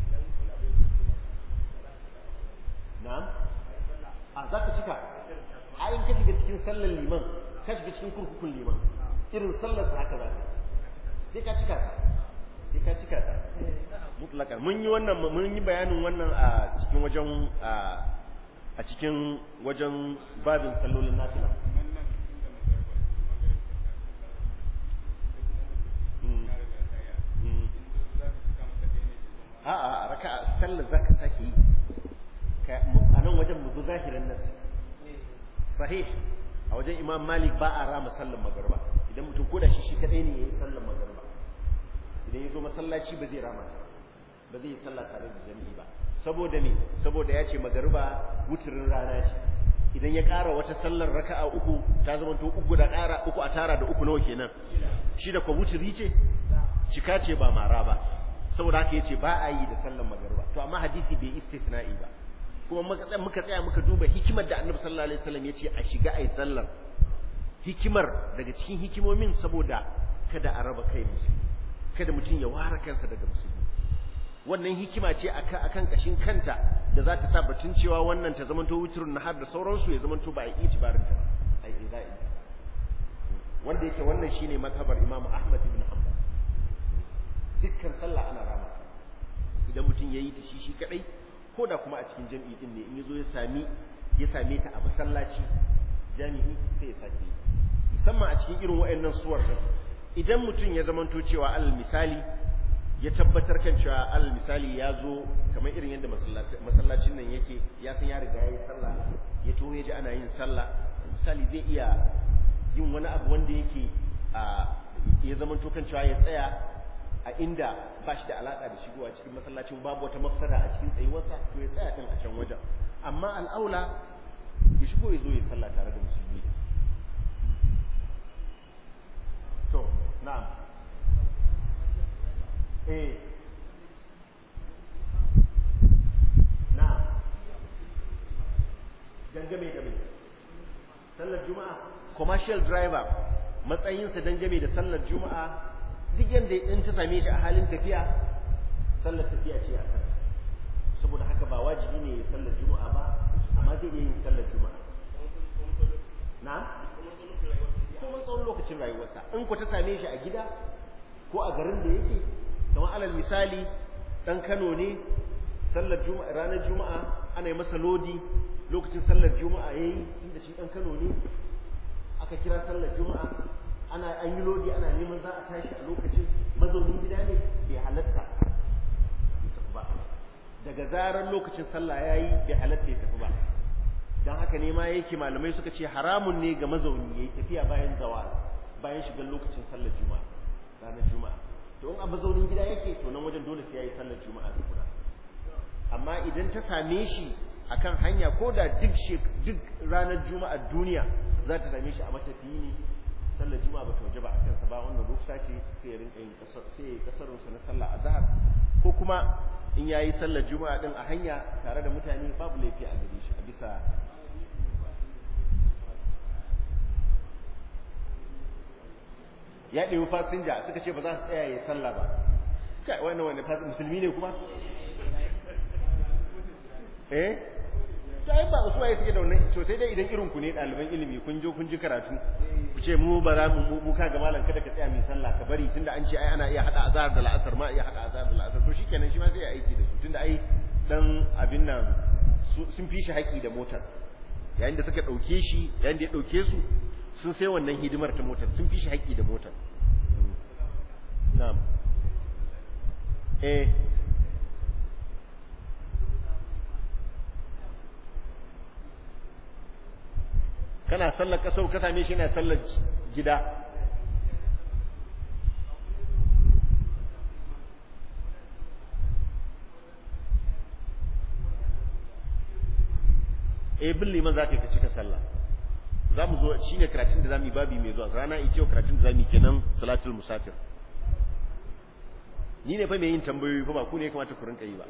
S1: na'am a zaka cika ayin ka shiga cikin sallar liman ka shiga cikin kurkukun liman irin sallar sa haka zaka sai ka cika ta sai ka cika ta mutlaka mun yi wannan mun yi bayanin wannan a cikin wajen a cikin wajen babin sallolin nafila a'a raka'a sallar zaka sake yi a nan wajen mu zahirin nas sahih a wajen imam malik ba a rama sallar magriba idan mutum ko da shi shi kadai ne yayin sallar magriba idan yazo masallaci ba zai rama ba zai yi sallah tare da jami'i ba saboda me saboda ya ce magriba wuturin rana ce idan ya ƙara wata sallar raka'a uku ta zama to uku da ƙara uku a tara da uku nawa kenan shi da ko wuturi ce cika ce ba mara ba saboda haka yace ba a yi da sallar magriba to amma hadisi bai istithna'i ba kuma muka tsaya muka duba hikimar da Annabi sallallahu alaihi wasallam yace a shiga ai sallar hikimar daga cikin hikimomin saboda kada a raba kai musulmi, kada mutum ya ware kansa daga musulmi. Wannan hikima ce akan kashin kanta da za ta sa batun cewa wannan ta zamanto witrun nahar da sauransu ya zamanto ba a yi itibarin ta ba, ai ilga'in ta, wanda yake wannan shine mazhabar Imam Ahmad ibn Hanbal. Dukkan sallah ana rama idan mutum yayi ta shi shi kadai, ko da kuma a cikin jami'i din ne, in yazo ya sami ya same ta a masallaci jami'i sai ya sake, musamman a cikin irin waɗannan suwar din. Idan mutum ya zamanto cewa alal misali ya tabbatar kan cewa alal misali ya zo kamar irin yadda masallacin nan yake, ya san ya riga ya yi sallah, ya to ya ji ana yin sallah, misali zai iya yin wani abu wanda yake ya zamanto kan cewa ya tsaya a inda ba shi da alaka da shigowa cikin masallacin, babu wata mafsada a cikin tsayuwarsa, to ya tsaya kan a can wajen. Amma al'aula ya shigo ya zo ya sallah tare da musulmi. To na'am, eh na'am, dangane da mai sallar juma'a, commercial driver matsayinsa dangane da sallar juma'a, duk yanda in ta same shi a halin tafiya, sallar tafiya ce a kan, saboda haka ba wajibi ne sallar juma'a ba, amma zai iya yin sallar juma'a. Na? Kuma tsawon lokacin rayuwarsa, in ku ta same shi a gida ko a garin da yake, kamar alal misali dan Kano ne, sallar juma'a ranar juma'a ana yi masa lodi, lokacin sallar juma'a yayi, tunda shi dan Kano ne, aka kira sallar juma'a, ana an yi lodi ana neman za a tashi a lokacin, mazaunin gida ne bai halatta ba, daga zarar lokacin sallah yayi bai halatta ya tafi ba. Dan haka ne ma yake malamai suka ce haramun ne ga mazauni yayi tafiya bayan zawal, bayan shigar lokacin sallar juma'a ranar juma'a. To in a mazaunin gida yake, to nan wajen dole sai yayi sallar juma'a da kuma. Amma idan ta same shi akan hanya, ko da duk duk ranar juma'a duniya za ta same shi a matafiyi ne, sallar juma'a ba ta waje ba a kansa ba, wannan ruksa ce, sai ya rinka yin kasar, sai ya kasarun sa na sallar azhar, ko kuma in yayi sallar juma'a din a hanya tare da mutane babu laifi a gare shi a bisa. Ya ɗebi fasinja suka ce ba za su tsaya ya sallah ba, kai wannan wanda fasinja musulmi ne kuma eh to ai ba su waye suke da wannan, to sai dai idan irin ku ne ɗaliban ilimi kun je kun ji karatu ku ce mu ba za mu mu ka ga malam kada ka tsaya mai sallah ka bari, tunda an ce ai ana iya hada azhar da la'asar, ma iya hada azhar da la'asar, to shikenan shi ma sai ya aiki da su, tunda ai dan abin nan sun fi shi haƙi da motar, yayin da suka dauke shi, yayin da ya dauke su sun sai wannan hidimar ta motar, sun fi shi haƙi da motar. Na'am, eh kana sallar kasar ka same shi yana sallar gida, eh bin liman za ka yi ka cika sallah. Za mu zo shi ne karatun da za mu yi babi mai zuwa rana ita, karatun da za mu yi kenan salatul musafir. Ni ne fa mai yin tambayoyi fa, ba ku ne ya kamata ku rinka yi ba.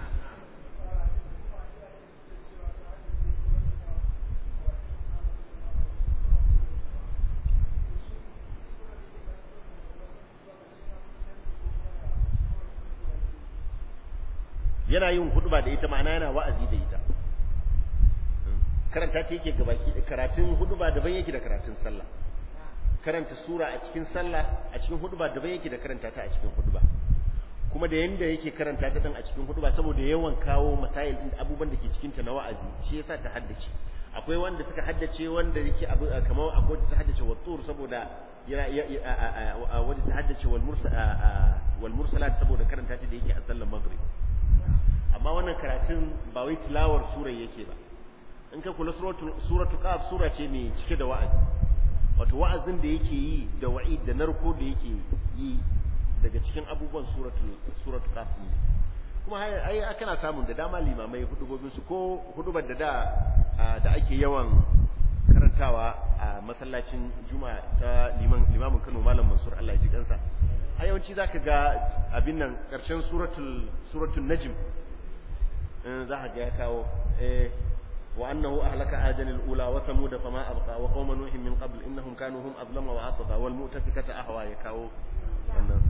S1: Yana yin huduba da ita, ma'ana yana wa'azi da ita, karanta ce yake gabaki, karatun huduba daban yake da karatun sallah. Karanta sura a cikin sallah a cikin huduba daban yake da karanta ta a cikin huduba, kuma da yanda yake karanta ta din a cikin huduba, saboda yawan kawo masail din abubuwan da ke cikin ta na wa'azi, shi yasa ta haddace. Akwai wanda suka haddace wanda yake abu kamar akwai wanda ta haddace wattur, saboda yana wanda ta haddace wal mursala wal mursalat, saboda karanta ta da yake a sallar maghrib. Amma wannan karatun ba wai tilawar sura yake ba. In ka kula suratul suratul qaf sura ce mai cike da wa'azi, wato wa'azin da yake yi da wa'id da narko da yake yi daga cikin abubuwan suratul suratul qaf ne. Kuma ai kana samun da dama limamai hudubobin su, ko hudubar da da da ake yawan karantawa a masallacin juma'a ta liman limamin Kano Malam Mansur Allah ya ji kansa, a yawanci zaka ga abin nan karshen suratul suratul najm za ka ga ya kawo eh wa annahu ahlaka adan al-ula wa thamud fama abqa wa qauma nuh min qabl innahum kanu hum azlama wa atqa wal mu'tafikata ahwa ya kawo wannan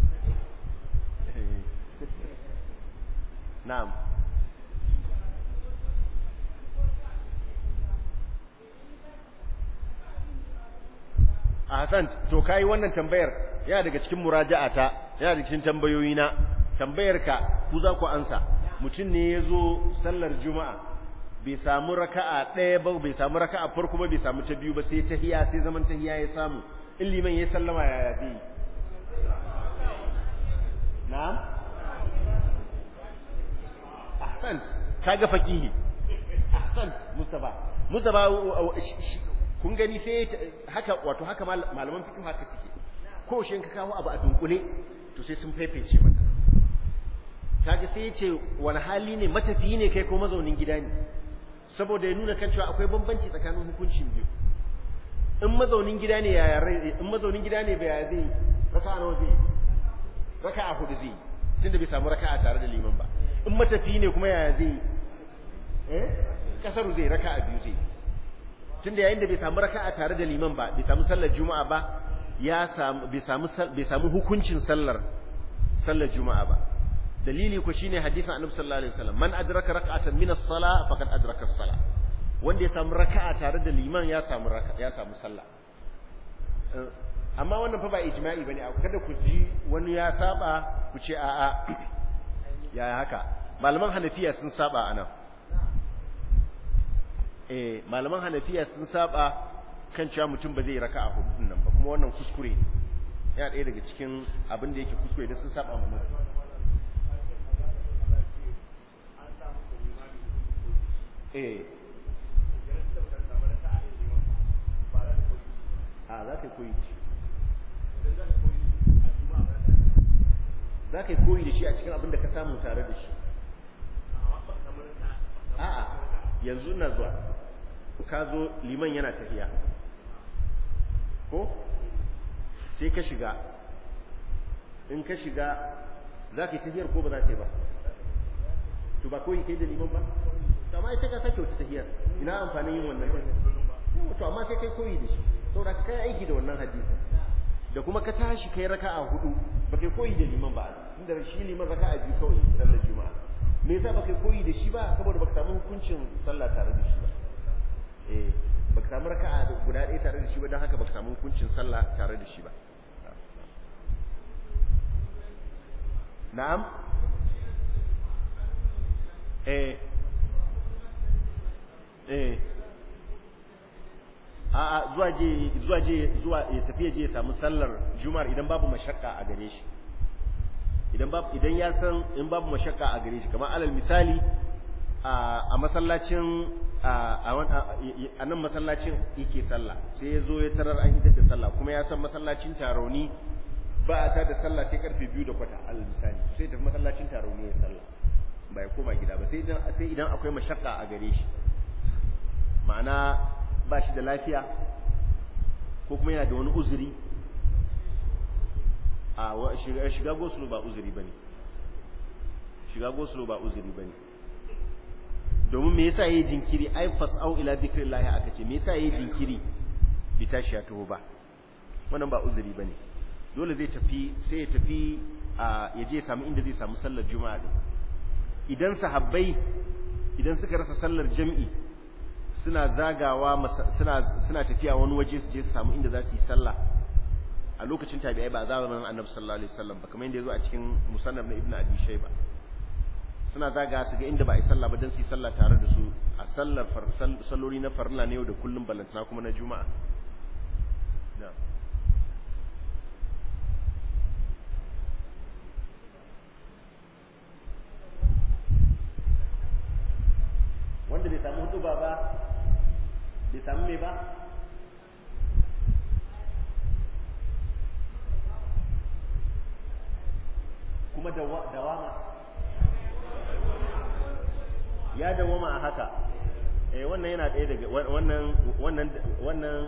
S1: na'am Hassan to kai wannan tambayar yana daga cikin muraja'ata yana daga cikin tambayoyina tambayarka ku za ku ansa mutum ne yazo sallar juma'a bai samu raka'a ɗaya ba bai samu raka'a farko ba bai samu ta biyu ba sai tahiyya sai zaman tahiyya ya samu in liman ya sallama ya yabi na'am ahsan kaga faqihi ahsan mustafa mustafa kun gani sai haka wato haka malaman fiqh haka suke ko shin ka kawo abu a dunkule to sai sun faifece maka kaga sai yace wani hali ne matafiyi ne kai ko mazaunin gida ne saboda ya nuna kan cewa akwai bambanci tsakanin hukuncin biyu in mazaunin gida ne yaya in mazaunin gida ne ba ya zai raka'a nawa zai raka'a hudu zai tunda bai samu raka'a tare da liman ba in matafiyi ne kuma yaya zai eh kasaru zai raka'a biyu zai tunda yayin da bai samu raka'a tare da liman ba bai samu sallar juma'a ba ya samu bai samu bai samu hukuncin sallar sallar juma'a ba dalili ko shine hadisin annabi sallallahu alaihi wasallam man adraka rak'atan min as-salah faqad adraka as-salah wanda ya samu raka'a tare da liman ya samu raka'a ya samu sallah amma wannan fa ba ijma'i bane kada ku ji wani ya saba ku ce a'a yaya haka malaman hanafiya sun saba anan eh malaman hanafiya sun saba kan cewa mutum ba zai raka'a hudu nan ba kuma wannan kuskure ne yana ɗaya daga cikin abin da yake kuskure da sun saba ma nasu eh a za ka koyi za ka koyi da shi a cikin abin da ka samu tare da shi a'a yanzu na zuwa ka zo liman yana tafiya ko sai ka shiga in ka shiga za ka yi tafiyar ko ba za ka yi ba to ba koyi kai da liman ba to amma ita ka sake wata tafiyar ina amfanin yin wannan tafiyar to amma sai kai koyi da shi saboda ka kai aiki da wannan hadisi da kuma ka tashi kai raka'a hudu ba kai koyi da liman ba inda shi liman raka'a biyu kawai sallar juma'a me yasa ba kai koyi da shi ba saboda baka samu hukuncin sallah tare da shi ba eh baka samu raka'a guda ɗaya tare da shi ba don haka baka samu hukuncin sallah tare da shi ba na'am eh eh a'a zuwa je zuwa je zuwa ya tafi je ya samu sallar juma'ar idan babu mashakka a gare shi idan babu idan ya san in babu mashakka a gare shi kamar alal misali a masallacin a nan masallacin yake sallah sai ya zo ya tarar an yi da sallah kuma ya san masallacin taroni ba a tada sallah sai karfe biyu da kwata alal misali sai tafi masallacin taroni ya sallah ba ya koma gida ba sai idan sai idan akwai mashakka a gare shi ma'ana ba shi da lafiya ko kuma yana da wani uzuri a shiga gosulo ba uzuri bane shiga gosulo ba uzuri bane domin me yasa yayi jinkiri ai fas'au ila dhikrillahi aka ce me yasa yayi jinkiri bi tashi ya taho ba wannan ba uzuri bane dole zai tafi sai ya tafi ya je ya samu inda zai samu sallar juma'a din idan sahabbai idan suka rasa sallar jami'i suna zagawa suna suna tafiya wani waje su je su samu inda za su yi sallah a lokacin tabi'ai ba zamanin annabi sallallahu alaihi wasallam ba kamar yadda yazo a cikin musannaf na ibnu abi shayba suna zaga su ga inda ba a yi sallah ba dan su yi sallah tare da su a sallar salloli na farilla ne yau da kullum balantana kuma na juma'a wanda bai samu hudu ba ba bai samu me ba kuma dawama ya dawama a haka eh wannan yana ɗaya daga wannan wannan wannan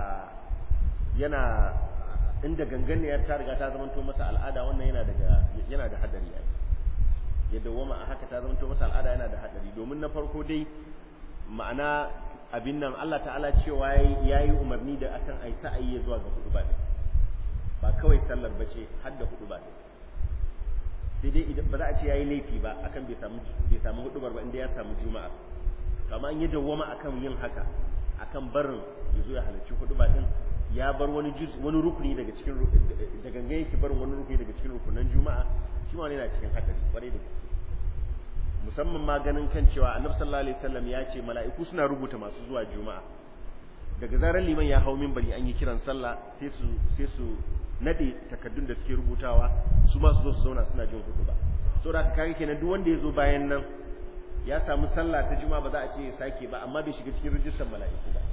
S1: yana inda gangan ne ya ta riga ta zamanto masa al'ada wannan yana daga yana da hadari ai ya dawama a haka ta zamanto masa al'ada yana da hadari domin na farko dai ma'ana abin nan Allah ta'ala cewa yayi umarni da akan ai sa'ayi zuwa ga hudu ba ba kawai sallar bace har da hudu ba sai dai idan ba za a ce yayi laifi ba akan bai samu bai samu hudubar ba inda ya samu juma'a kamar an yi dawwama akan yin haka akan barin yazo ya halarci huduba din ya bar wani juz wani rukuni daga cikin da gangan yake barin wani rukuni daga cikin rukunan juma'a shi ma ne yana cikin hadari kwarai da gaske musamman ma ganin kan cewa annabi sallallahu alaihi wasallam ya ce mala'iku suna rubuta masu zuwa juma'a daga zarar liman ya hau minbari an yi kiran sallah sai su sai su nade takaddun da suke rubutawa su ma su zo su zauna suna jin hudu ba saboda haka kage kenan duk wanda ya zo bayan nan ya samu sallah ta juma'a ba za a ce ya sake ba amma bai shiga cikin rijistar mala'iku ba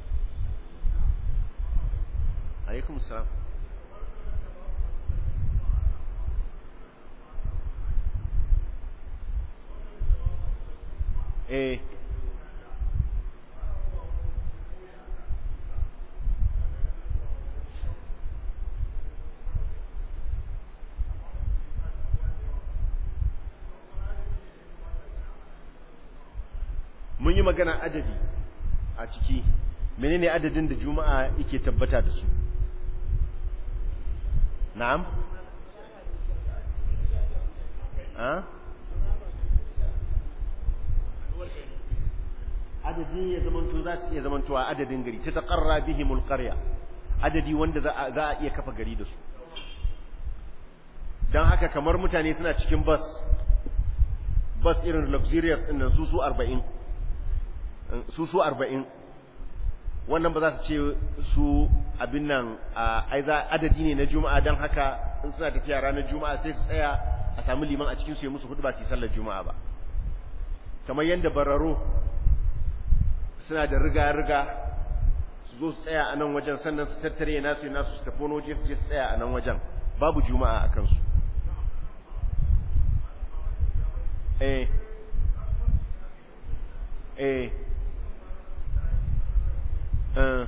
S1: alaikum salam eh mun yi magana adadi a ciki menene adadin da juma'a yake tabbata da su na'am ah adadi ya zamanto za su iya zamantowa adadin gari ta taqarra bihimul qarya adadi wanda za a iya kafa gari da su dan haka kamar mutane suna cikin bus bus irin luxurious din nan su su arba'in su su arba'in wannan ba za su ce su abin nan ai za adadi ne na juma'a dan haka in suna tafiya ranar juma'a sai su tsaya a samu liman a cikin su ya musu hudu ba su sallar juma'a ba kamar yanda bararo suna da riga-riga su zo su tsaya a nan wajen sannan su tattare nasu nasu su tafi wani waje su je su tsaya a nan wajen babu juma'a a kansu eh eh uh.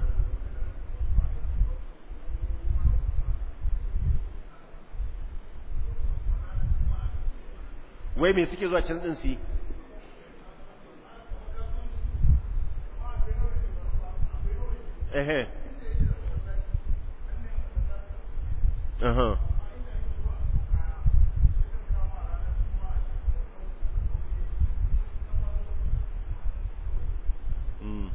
S1: wai me suke zuwa can din su ehe aha mm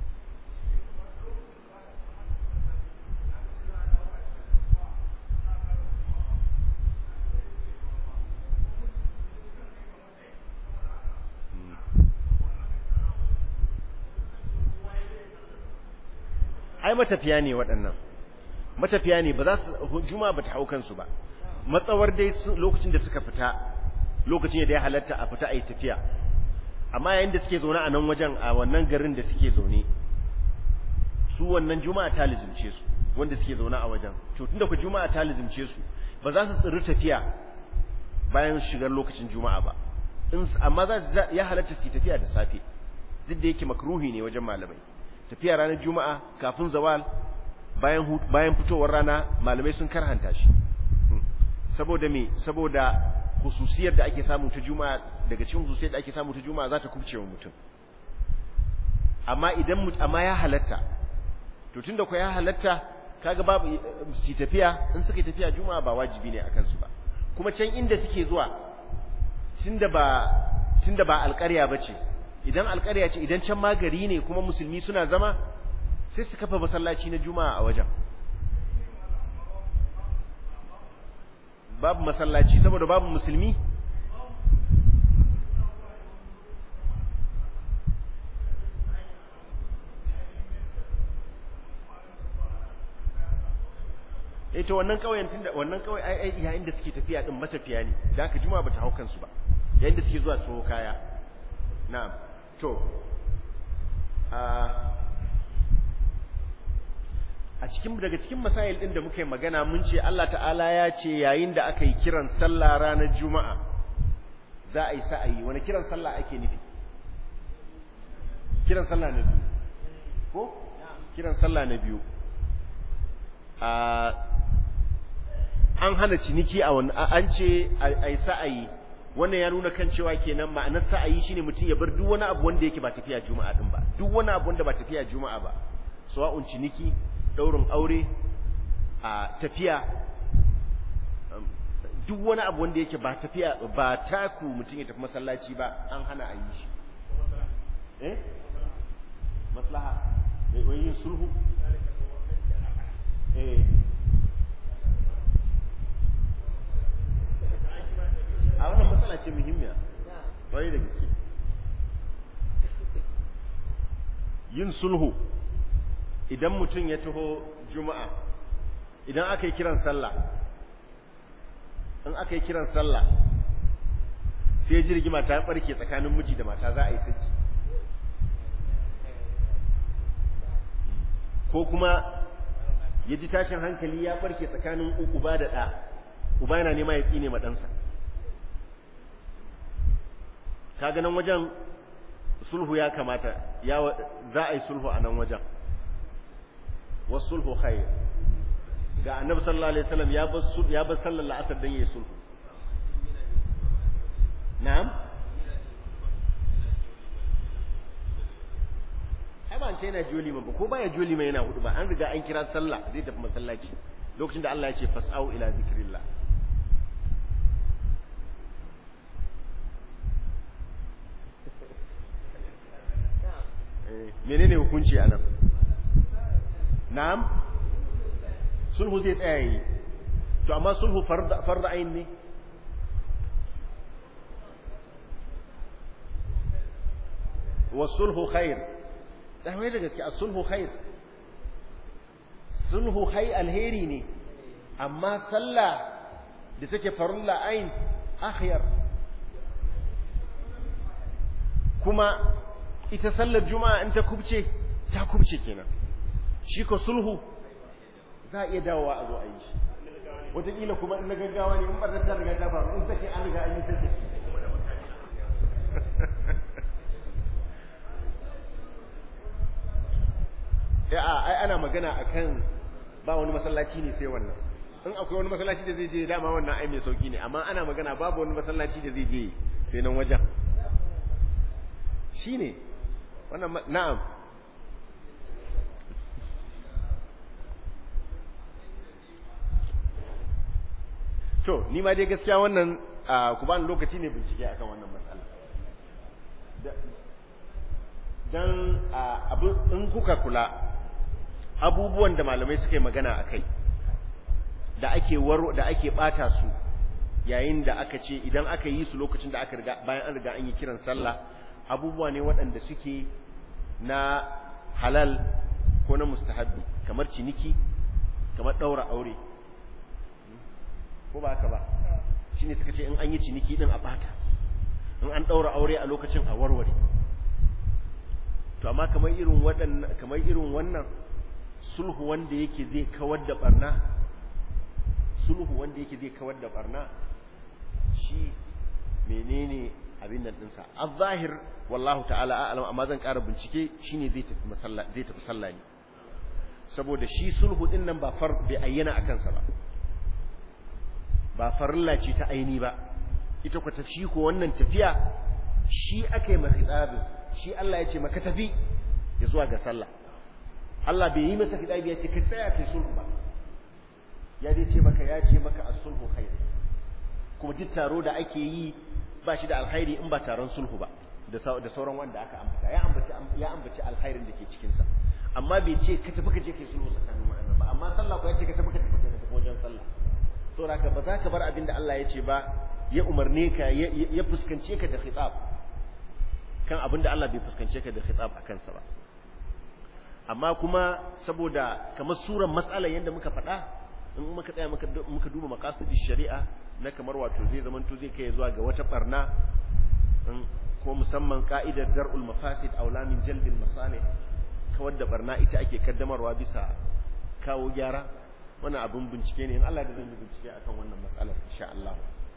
S1: ai matafiya ne waɗannan matafiya ne ba za su juma'a ba ta hau kansu ba matsawar dai lokacin da suka fita lokacin da ya halatta a fita a yi tafiya amma yayin da suke zaune a nan wajen a wannan garin da suke zaune su wannan juma'a ta lizimce su wanda suke zaune a wajen to tunda ku juma'a ta lizimce su ba za su tsiri tafiya bayan shigar lokacin juma'a ba in amma za ya halatta su tafiya da safe duk da yake makruhi ne wajen malamai tafiya ranar juma'a kafin zawal bayan bayan fitowar rana malamai sun karhanta shi saboda me saboda hususiyar da ake samu ta juma'a daga cikin hususiyar da ake samu ta juma'a za ta kubce wa mutum amma idan amma ya halatta to tunda ko ya halatta kaga babu su tafiya in suka tafiya juma'a ba wajibi ne akan su ba kuma can inda suke zuwa tunda ba tunda ba alƙarya bace idan alƙarya ce idan can magari ne kuma musulmi suna zama sai su kafa masallaci na juma'a a wajen babu masallaci saboda babu musulmi eh to wannan kauyen tunda wannan kauye ai ai yayin da suke tafiya din matafiya ne da haka juma'a bata hau kansu ba yayin da suke zuwa tsoho kaya na'am to a cikin daga cikin masail din da muka yi magana mun ce Allah ta'ala ya ce yayin da aka yi kiran sallah ranar juma'a za a yi sa'ayi wani kiran sallah ake nufi kiran sallah na biyu ko kiran sallah na biyu an hana ciniki a wani an ce a yi sa'ayi wannan ya nuna kan cewa kenan ma'anar sa'ayi shine mutum ya bar duk wani abu wanda yake ba tafiya juma'a din ba, duk wani abu wanda ba tafiya juma'a ba, sawa'un ciniki, daurin aure, a tafiya, duk wani abu wanda yake ba tafiya ba taku mutum ya tafi masallaci ba an hana a yi shi. eh maslaha wai yin sulhu eh a wannan matsala ce muhimmiya wai da gaske. Yin sulhu idan mutum ya taho juma'a, idan aka yi kiran sallah in aka yi kiran sallah sai jirgima ta barke tsakanin miji da mata, za a yi saki, ko kuma ya ji tashin hankali ya barke tsakanin uba da ɗa, uba yana nema ya tsine ma ɗansa, kaga nan wajen sulhu ya kamata ya za a yi sulhu a nan wajen. wasu sulhu khair, ga annabi sallallahu alaihi wasallam ya bar ya bar sallar la'asar dan yayi sulhu. na'am ai ba an ce yana joli ba ko baya joli mai yana hudu ba, an riga an kira sallah zai tafi masallaci lokacin da Allah ya ce fas'au ila zikrillah. menene hukunci anan? na'am sulhu zai tsaya yi, to amma sulhu farda farda ayin ne. wasulhu khair, da wai da gaske as-sulhu khair, sulhu khair alheri ne, amma sallah da take farilla ayin akhyar. kuma ita sallar juma'a in ta kubce ta kubce kenan, shi ko sulhu za a iya dawowa a zo a yi shi wataƙila kuma in na gaggawa ne in ɓarnar ta riga ta faru in take an riga an yi take. ya ai ana magana akan ba wani masallaci ne sai wannan, in akwai wani masallaci da zai je dama wannan ai mai sauki ne, amma ana magana babu wani masallaci da zai je sai nan wajen shine wannan. na'am to ni ma dai gaskiya wannan ku ba ni lokaci ne bincike akan wannan matsala, dan abu in kuka kula abubuwan da malamai suka yi magana akai da ake waro da ake bata su yayin da aka ce idan aka yi su lokacin da aka riga bayan an riga an yi kiran sallah, abubuwa ne waɗanda suke na halal ko na mustahabbi, kamar ciniki, kamar ɗaura aure, ko ba haka ba shine suka ce in an yi ciniki din a bata, in an ɗaura aure a lokacin a warware. to amma kamar irin waɗannan kamar irin wannan sulhu wanda yake zai kawar da barna, sulhu wanda yake zai kawar da barna shi menene abin nan dinsa az-zahir wallahu ta'ala a'lam, amma zan ƙara bincike shine zai tafi masalla zai tafi sallah ne, saboda shi sulhu din nan ba far bai ayyana akan sa ba, ba farilla ce ta aini ba, ita ku ta shi ko wannan tafiya shi akai mai khitabi, shi Allah ya ce maka tafi ya zuwa ga sallah, Allah bai yi masa khitabi ya ce ka tsaya kai sulhu ba, ya dai ce maka ya ce maka as-sulhu khair, kuma duk taro da ake yi ba shi da alkhairi in ba taron sulhu ba da sauran wanda aka ambata, ya ambaci ya ambaci alkhairin da ke cikin sa, amma bai ce ka tafi ka je kai sulhu tsakanin wa'annan ba, amma sallah ko ya ce ka tafi ka tafi ka tafi wajen sallah. saboda haka ba za ka bar abin da Allah ya ce ba, ya umarne ka ya fuskance ka da khitab kan abin da Allah bai fuskance ka da khitab a kansa ba. Amma kuma saboda kamar suran mas'alar yadda muka faɗa, in muka tsaya muka duba maqasidish shari'a na kamar wato zai zamanto zai kai zuwa ga wata barna, ko musamman ka'idar dar'ul mafasid aula min jalbil masalih, kawar da barna ita ake kaddamarwa bisa kawo gyara. wannan abin bincike ne, in Allah da zan yi bincike akan wannan matsalar insha Allah.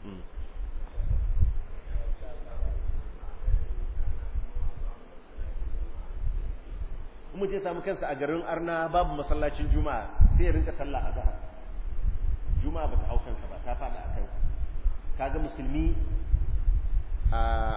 S1: Mu je samu kansa a garin arna babu masallacin juma'a sai ya rinka sallah azhar, juma'a bata hau kansa ba, ta fada a kansa. Kaga musulmi a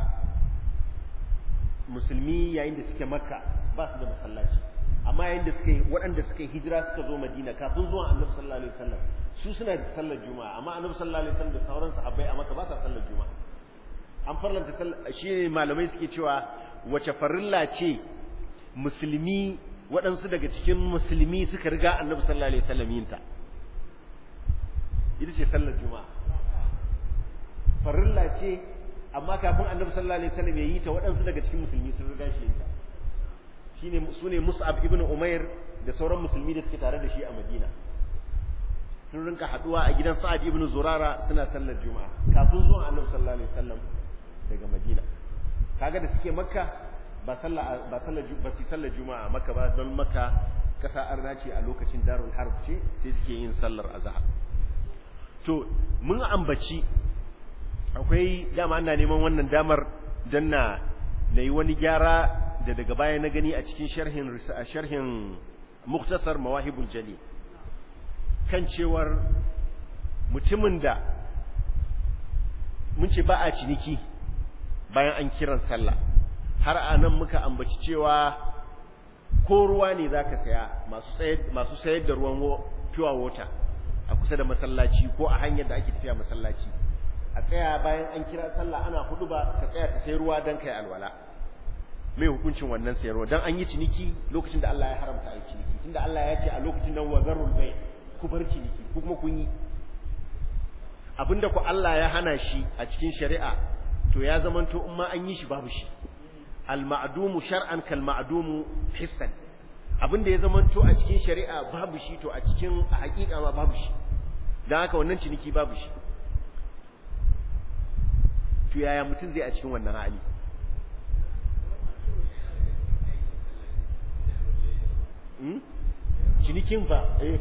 S1: musulmi yayin da suke makka ba su da masallaci, amma yayin da suke waɗanda suke hijira suka zo madina kafin zuwan annabi sallallahu alaihi wasallam su suna da sallar juma'a, amma annabi sallallahu alaihi wasallam da sauran sahabbai a makka ba sa sallar juma'a. An farlanta sallar shi ne malamai suke cewa wace farilla ce musulmi waɗansu daga cikin musulmi suka riga annabi sallallahu alaihi wasallam yin ta, ita ce sallar juma'a. Farilla ce amma kafin annabi sallallahu alaihi wasallam ya yi ta waɗansu daga cikin musulmi sun riga shi yin ta. Shine sune Mus'ab ibn Umair da sauran musulmi da suke tare da shi a Madina sun rinka haduwa a gidan Sa'ad ibn Zurara suna sallar juma'a kafin zuwan annabi sallallahu alaihi wasallam daga Madina. Kaga da suke Makka ba sallah ba sallar ba su sallar juma'a Makka ba, don Makka kasa arna ce a lokacin Darul Harb ce, sai suke yin sallar azhar. To mun ambaci akwai dama ana neman wannan damar dan na nayi wani gyara da daga baya na gani a cikin sharhin sharhin Muktasar Mawahibul Jalil kan cewar mutumin da mun ce ba a ciniki bayan an kiran sallah, har anan muka ambaci cewa ko ruwa ne zaka saya masu sayar masu sayar da ruwan pure water a kusa da masallaci ko a hanyar da ake tafiya masallaci, a tsaya bayan an kira sallah ana huduba ka tsaya ka sai ruwa dan kai alwala. Mai hukuncin wannan sayarwa dan an yi ciniki lokacin da Allah ya haramta a yi ciniki, tunda Allah ya ce a lokacin nan wazarul bai ku bar ciniki ku kuma kun yi abinda ku Allah ya hana shi a cikin shari'a, to ya zamanto in ma an yi shi babu shi. Al ma'dumu shar'an kal ma'dumu hissan, abinda ya zamanto a cikin shari'a babu shi to a cikin a hakika ma babu shi, dan haka wannan ciniki babu shi. To yaya mutum zai a cikin wannan hali? Cinikin ba eh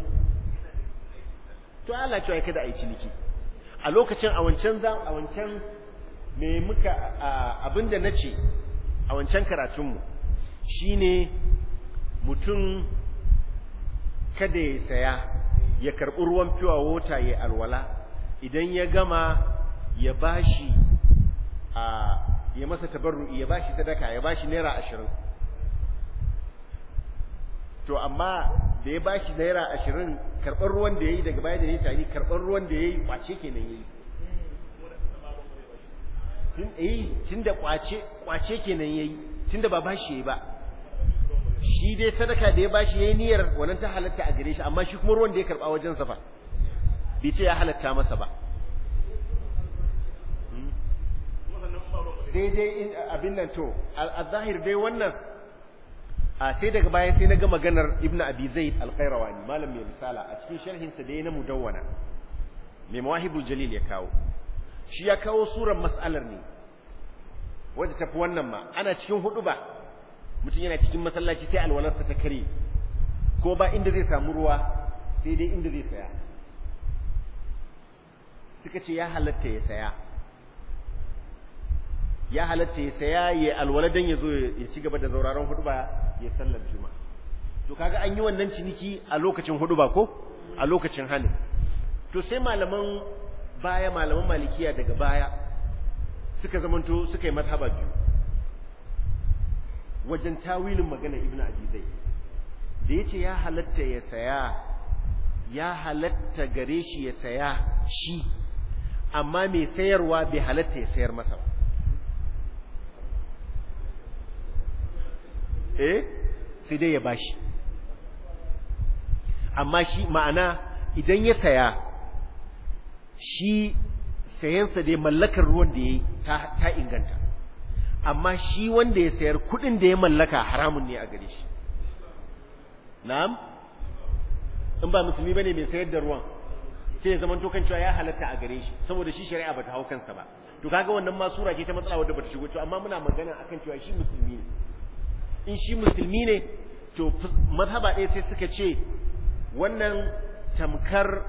S1: to Allah cewa kada a yi ciniki a lokacin a wancan za a wancan me muka abinda nace a wancan karatun mu shine mutum kada ya saya ya karbi ruwan pure water ya alwala, idan ya gama ya bashi a ya masa tabarru'i ya bashi sadaka ya bashi naira ashirin. To amma da ya bashi naira ashirin karɓar ruwan da ya yi daga baya da ya tari karɓar ruwan da ya yi kwace kenan ya yi tun da kwace kwace kenan ya yi tun da ba bashi ya yi ba, shi dai sadaka da ya bashi ya yi niyyar wannan ta halatta a gare shi, amma shi kuma ruwan da ya karɓa wajen sa fa bai ce ya halatta masa ba. sai dai abin nan to a zahir dai wannan a sai daga baya sai na ga maganar Ibn Abi Zaid Al-Qayrawani malam mai risala a cikin sharhin sa da ya na Mudawwana mai Mawahibul Jalil ya kawo shi ya kawo surar mas'alar ne wanda tafi wannan ma ana cikin huduba mutum yana cikin masallaci sai alwalarsa ta kare ko ba inda zai samu ruwa sai dai inda zai saya, suka ce ya halatta ya saya ya halatta ya saya ya alwala dan ya zo ya ci gaba da zauraron huduba ya sallar juma'a. To kaga an yi wannan ciniki a lokacin huduba ko a lokacin hani. To sai malaman baya malaman malikiya daga baya suka zamanto suka yi mazhaba biyu wajen tawilin magana Ibn Abi Zayd da yace ya halatta ya saya ya halatta gare shi ya saya shi, amma mai sayarwa bai halatta ya sayar masa ba. eh sai dai ya bashi, amma shi ma'ana idan ya saya shi sayansa dai mallakar ruwan da yayi ta, ta inganta, amma shi wanda ya sayar kudin da ya mallaka haramun ne a gare shi. Na'am, in ba musulmi bane mai sayar da ruwan sai ya zama to kan cewa ya halatta a gare shi saboda shi shari'a bata hau kansa ba. To kaga wannan ma sura ce ta matsala wadda bata shigo to amma muna magana akan cewa shi musulmi ne. In shi musulmi ne to mazhaba ɗaya sai suka ce wannan tamkar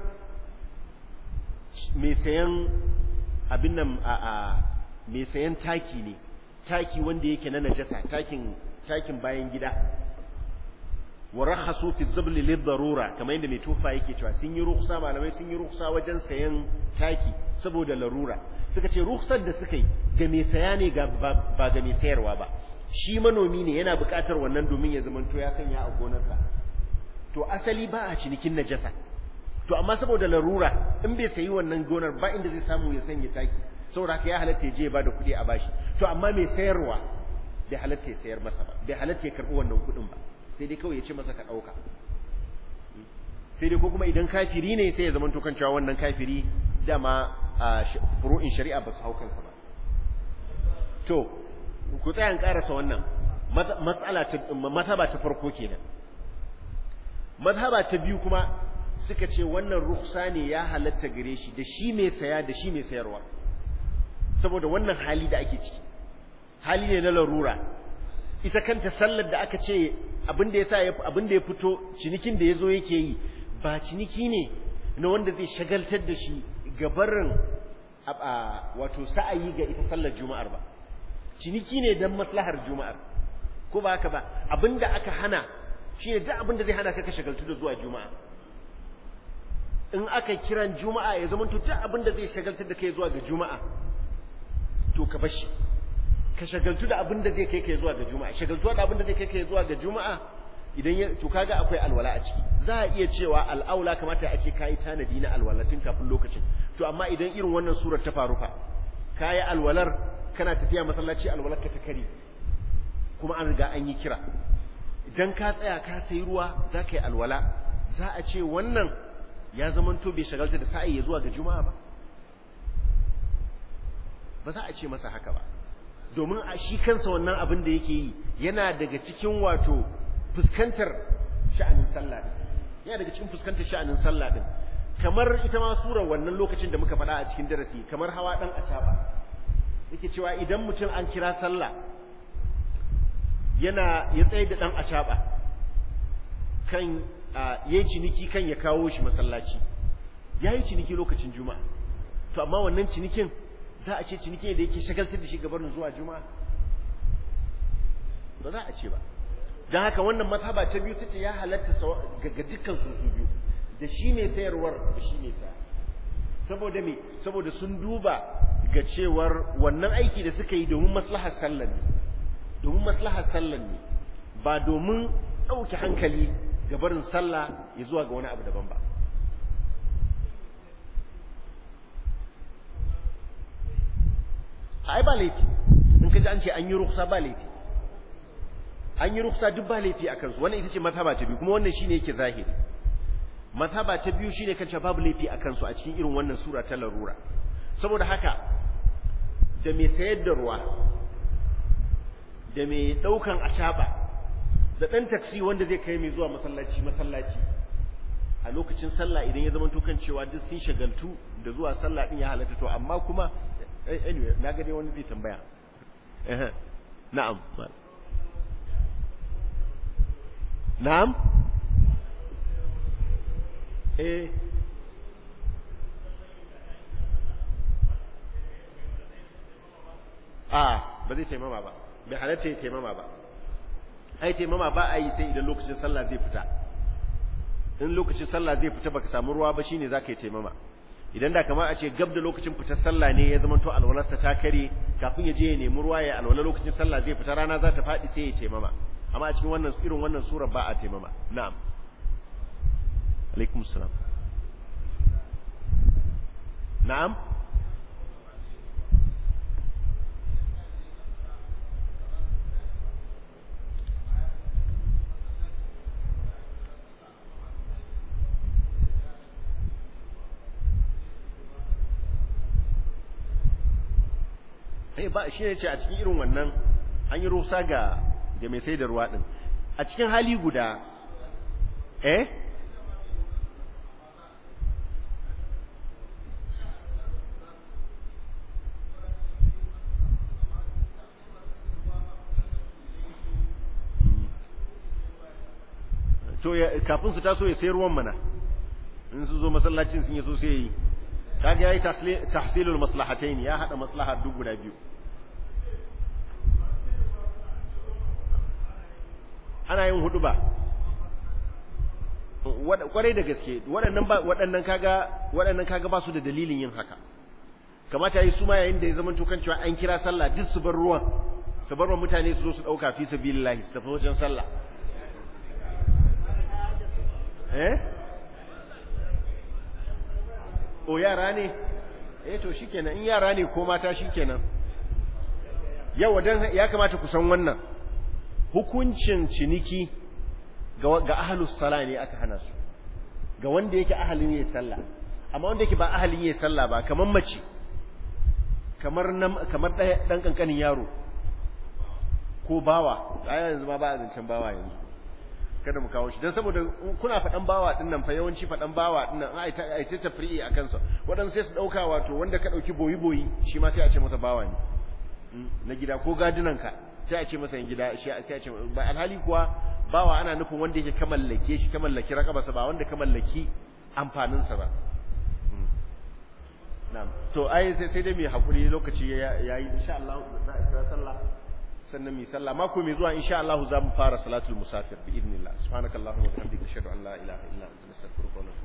S1: mai sayan abin nan a a mai sayan taki ne, taki wanda yake na najasa, takin takin bayan gida wa rakhasu fi zabli lid-darura kamar yadda mai tufa yake cewa sun yi rukhsa malamai sun yi rukhsa wajen sayan taki saboda larura suka ce rukhsar da suka yi ga mai saya ne ga ba ga mai sayarwa ba shi manomi ne yana buƙatar wannan domin ya zamanto ya sanya a gonarsa to asali ba a cinikin najasa to amma saboda larura in bai sayi wannan gonar ba inda zai samu ya sanya taki saboda haka ya halatta ya je ba da kuɗi a bashi to amma mai sayarwa bai halatta ya sayar masa ba bai halatta ya karɓi wannan kuɗin ba sai dai kawai ya ce masa ka ɗauka sai dai ko kuma idan kafiri ne sai ya zama to kan cewa wannan kafiri dama a furu'in shari'a ba su hau kansa ba to ku tsaya in karasa wannan matsala ta mazhaba ta farko kenan mazhaba ta biyu kuma suka ce wannan rukhsa ne ya halatta gare shi da shi mai saya da shi mai sayarwa saboda wannan hali da ake ciki hali ne na larura ita kanta sallar da aka ce abin da yasa abin da ya fito cinikin da yazo yake yi ba ciniki ne na wanda zai shagaltar da shi gabarin wato sa'ayi ga ita sallar juma'ar ba ciniki ne dan maslahar juma'ar ko ba haka ba abinda aka hana shine duk abinda zai hana ka ka shagaltu da zuwa juma'a in aka kiran juma'a ya zama to duk abinda zai shagaltar da kai zuwa ga juma'a to ka bashi ka shagaltu da abinda zai kai kai zuwa ga juma'a shagaltuwa da abinda zai kai kai zuwa ga juma'a idan ya to kaga akwai alwala a ciki za a iya cewa al'aula kamata a ce kai tanadi na alwalatin kafin lokacin to amma idan irin wannan surar ta faru fa kai alwalar kana tafiya masallaci alwalar ka ta kare kuma an riga an yi kira idan ka tsaya ka sai ruwa za ka yi alwala za a ce wannan ya zamanto bai shagalta da sa'i ya zuwa ga juma'a ba ba za a ce masa haka ba domin a shi kansa wannan abin da yake yi yana daga cikin wato fuskantar sha'anin sallah din yana daga cikin fuskantar sha'anin sallah din kamar ita ma surar wannan lokacin da muka faɗa a cikin darasi kamar hawa dan asaba yake cewa idan mutum an kira sallah yana ya tsaye da dan asaba kan yayi ciniki kan ya kawo shi masallaci yayi ciniki lokacin juma'a to amma wannan cinikin za a ce ciniki da yake shagaltar da shi gabanin zuwa juma'a ba za a ce ba dan haka wannan mazhaba ta biyu tace ya halatta ga dukkan su su biyu da shi ne sayarwar da shi ne sa saboda me saboda sun duba ga cewar wannan aiki da suka yi domin maslahar sallan ne domin maslahar sallan ne ba domin dauke hankali ga barin sallah ya zuwa ga wani abu daban ba ai ba laifi in kaji an ce an yi ruksa ba laifi an yi ruksa duk ba laifi akan su wannan ita ce mazhaba ta biyu kuma wannan shine yake zahiri mazhaba ta biyu shine kan cewa babu laifi akan su a cikin irin wannan sura ta larura saboda haka da mai sayar da ruwa da mai daukan acaba da dan taksi wanda zai kai mai zuwa masallaci masallaci a lokacin sallah idan ya zama to kan cewa duk sun shagaltu da zuwa sallah din ya halatta to amma kuma anyway na ga dai wani zai tambaya eh na'am na'am eh ah ba zai taimama ba bai halatta ya taimama ba ai taimama ba a yi sai idan lokacin sallah zai fita in lokacin sallah zai fita baka samu ruwa ba shine zaka yi taimama idan da kamar a ce gab da lokacin fitar sallah ne ya zama to alwalarsa ta kare kafin ya je ya nemi ruwa ya alwala lokacin sallah zai fita rana za ta faɗi sai ya taimama amma a cikin wannan irin wannan sura ba a taimama na'am alaikum salam na'am eh ba shi ne ce a cikin irin wannan an yi rusa ga ga mai sai da ruwa din a cikin hali guda eh to kafin su taso ya sai ruwan mana in su zo masallacin sun yi so sai yi kaga yayi tahsilul maslahatayn ya hada maslaha duk guda biyu ana yin hudu ba kwarai da gaske waɗannan ba waɗannan kaga waɗannan kaga ba su da dalilin yin haka kamata yi su ma yayin da ya zama tukan cewa an kira sallah duk su bar ruwan su bar mutane su zo su dauka fi sabilillahi su tafi wajen sallah eh o yara ne eh to shikenan in yara ne ko mata shikenan yau dan ya kamata ku san wannan hukuncin ciniki ga ga ahlus sala ne aka hana su ga wanda yake ahalin yayin sallah amma wanda yake ba ahalin yayin sallah ba kamar mace kamar kamar dan kankanin yaro ko bawa ai yanzu ma ba a zancen bawa yanzu kada mu kawo shi dan saboda kuna fadan bawa din nan fa yawanci fadan bawa din nan ai ai ta tafri'i akan sa wadan sai su dauka wato wanda ka dauki boyi boyi shi ma sai a ce masa bawa ne na gida ko gadunan ka sai a ce masa gida shi sai a ce ba alhali kuwa bawa ana nufin wanda yake ka mallake shi ka mallaki rakabarsa ba wanda ka mallaki amfanin sa ba na'am to ai sai sai dai mu hakuri lokaci yayi insha Allah za a kira sallah sannan mi sallah mako mai zuwa insha Allah za mu fara salatul musafir bi idnillah subhanakallahumma wa bihamdika ashhadu an la ilaha illa anta astaghfiruka wa atubu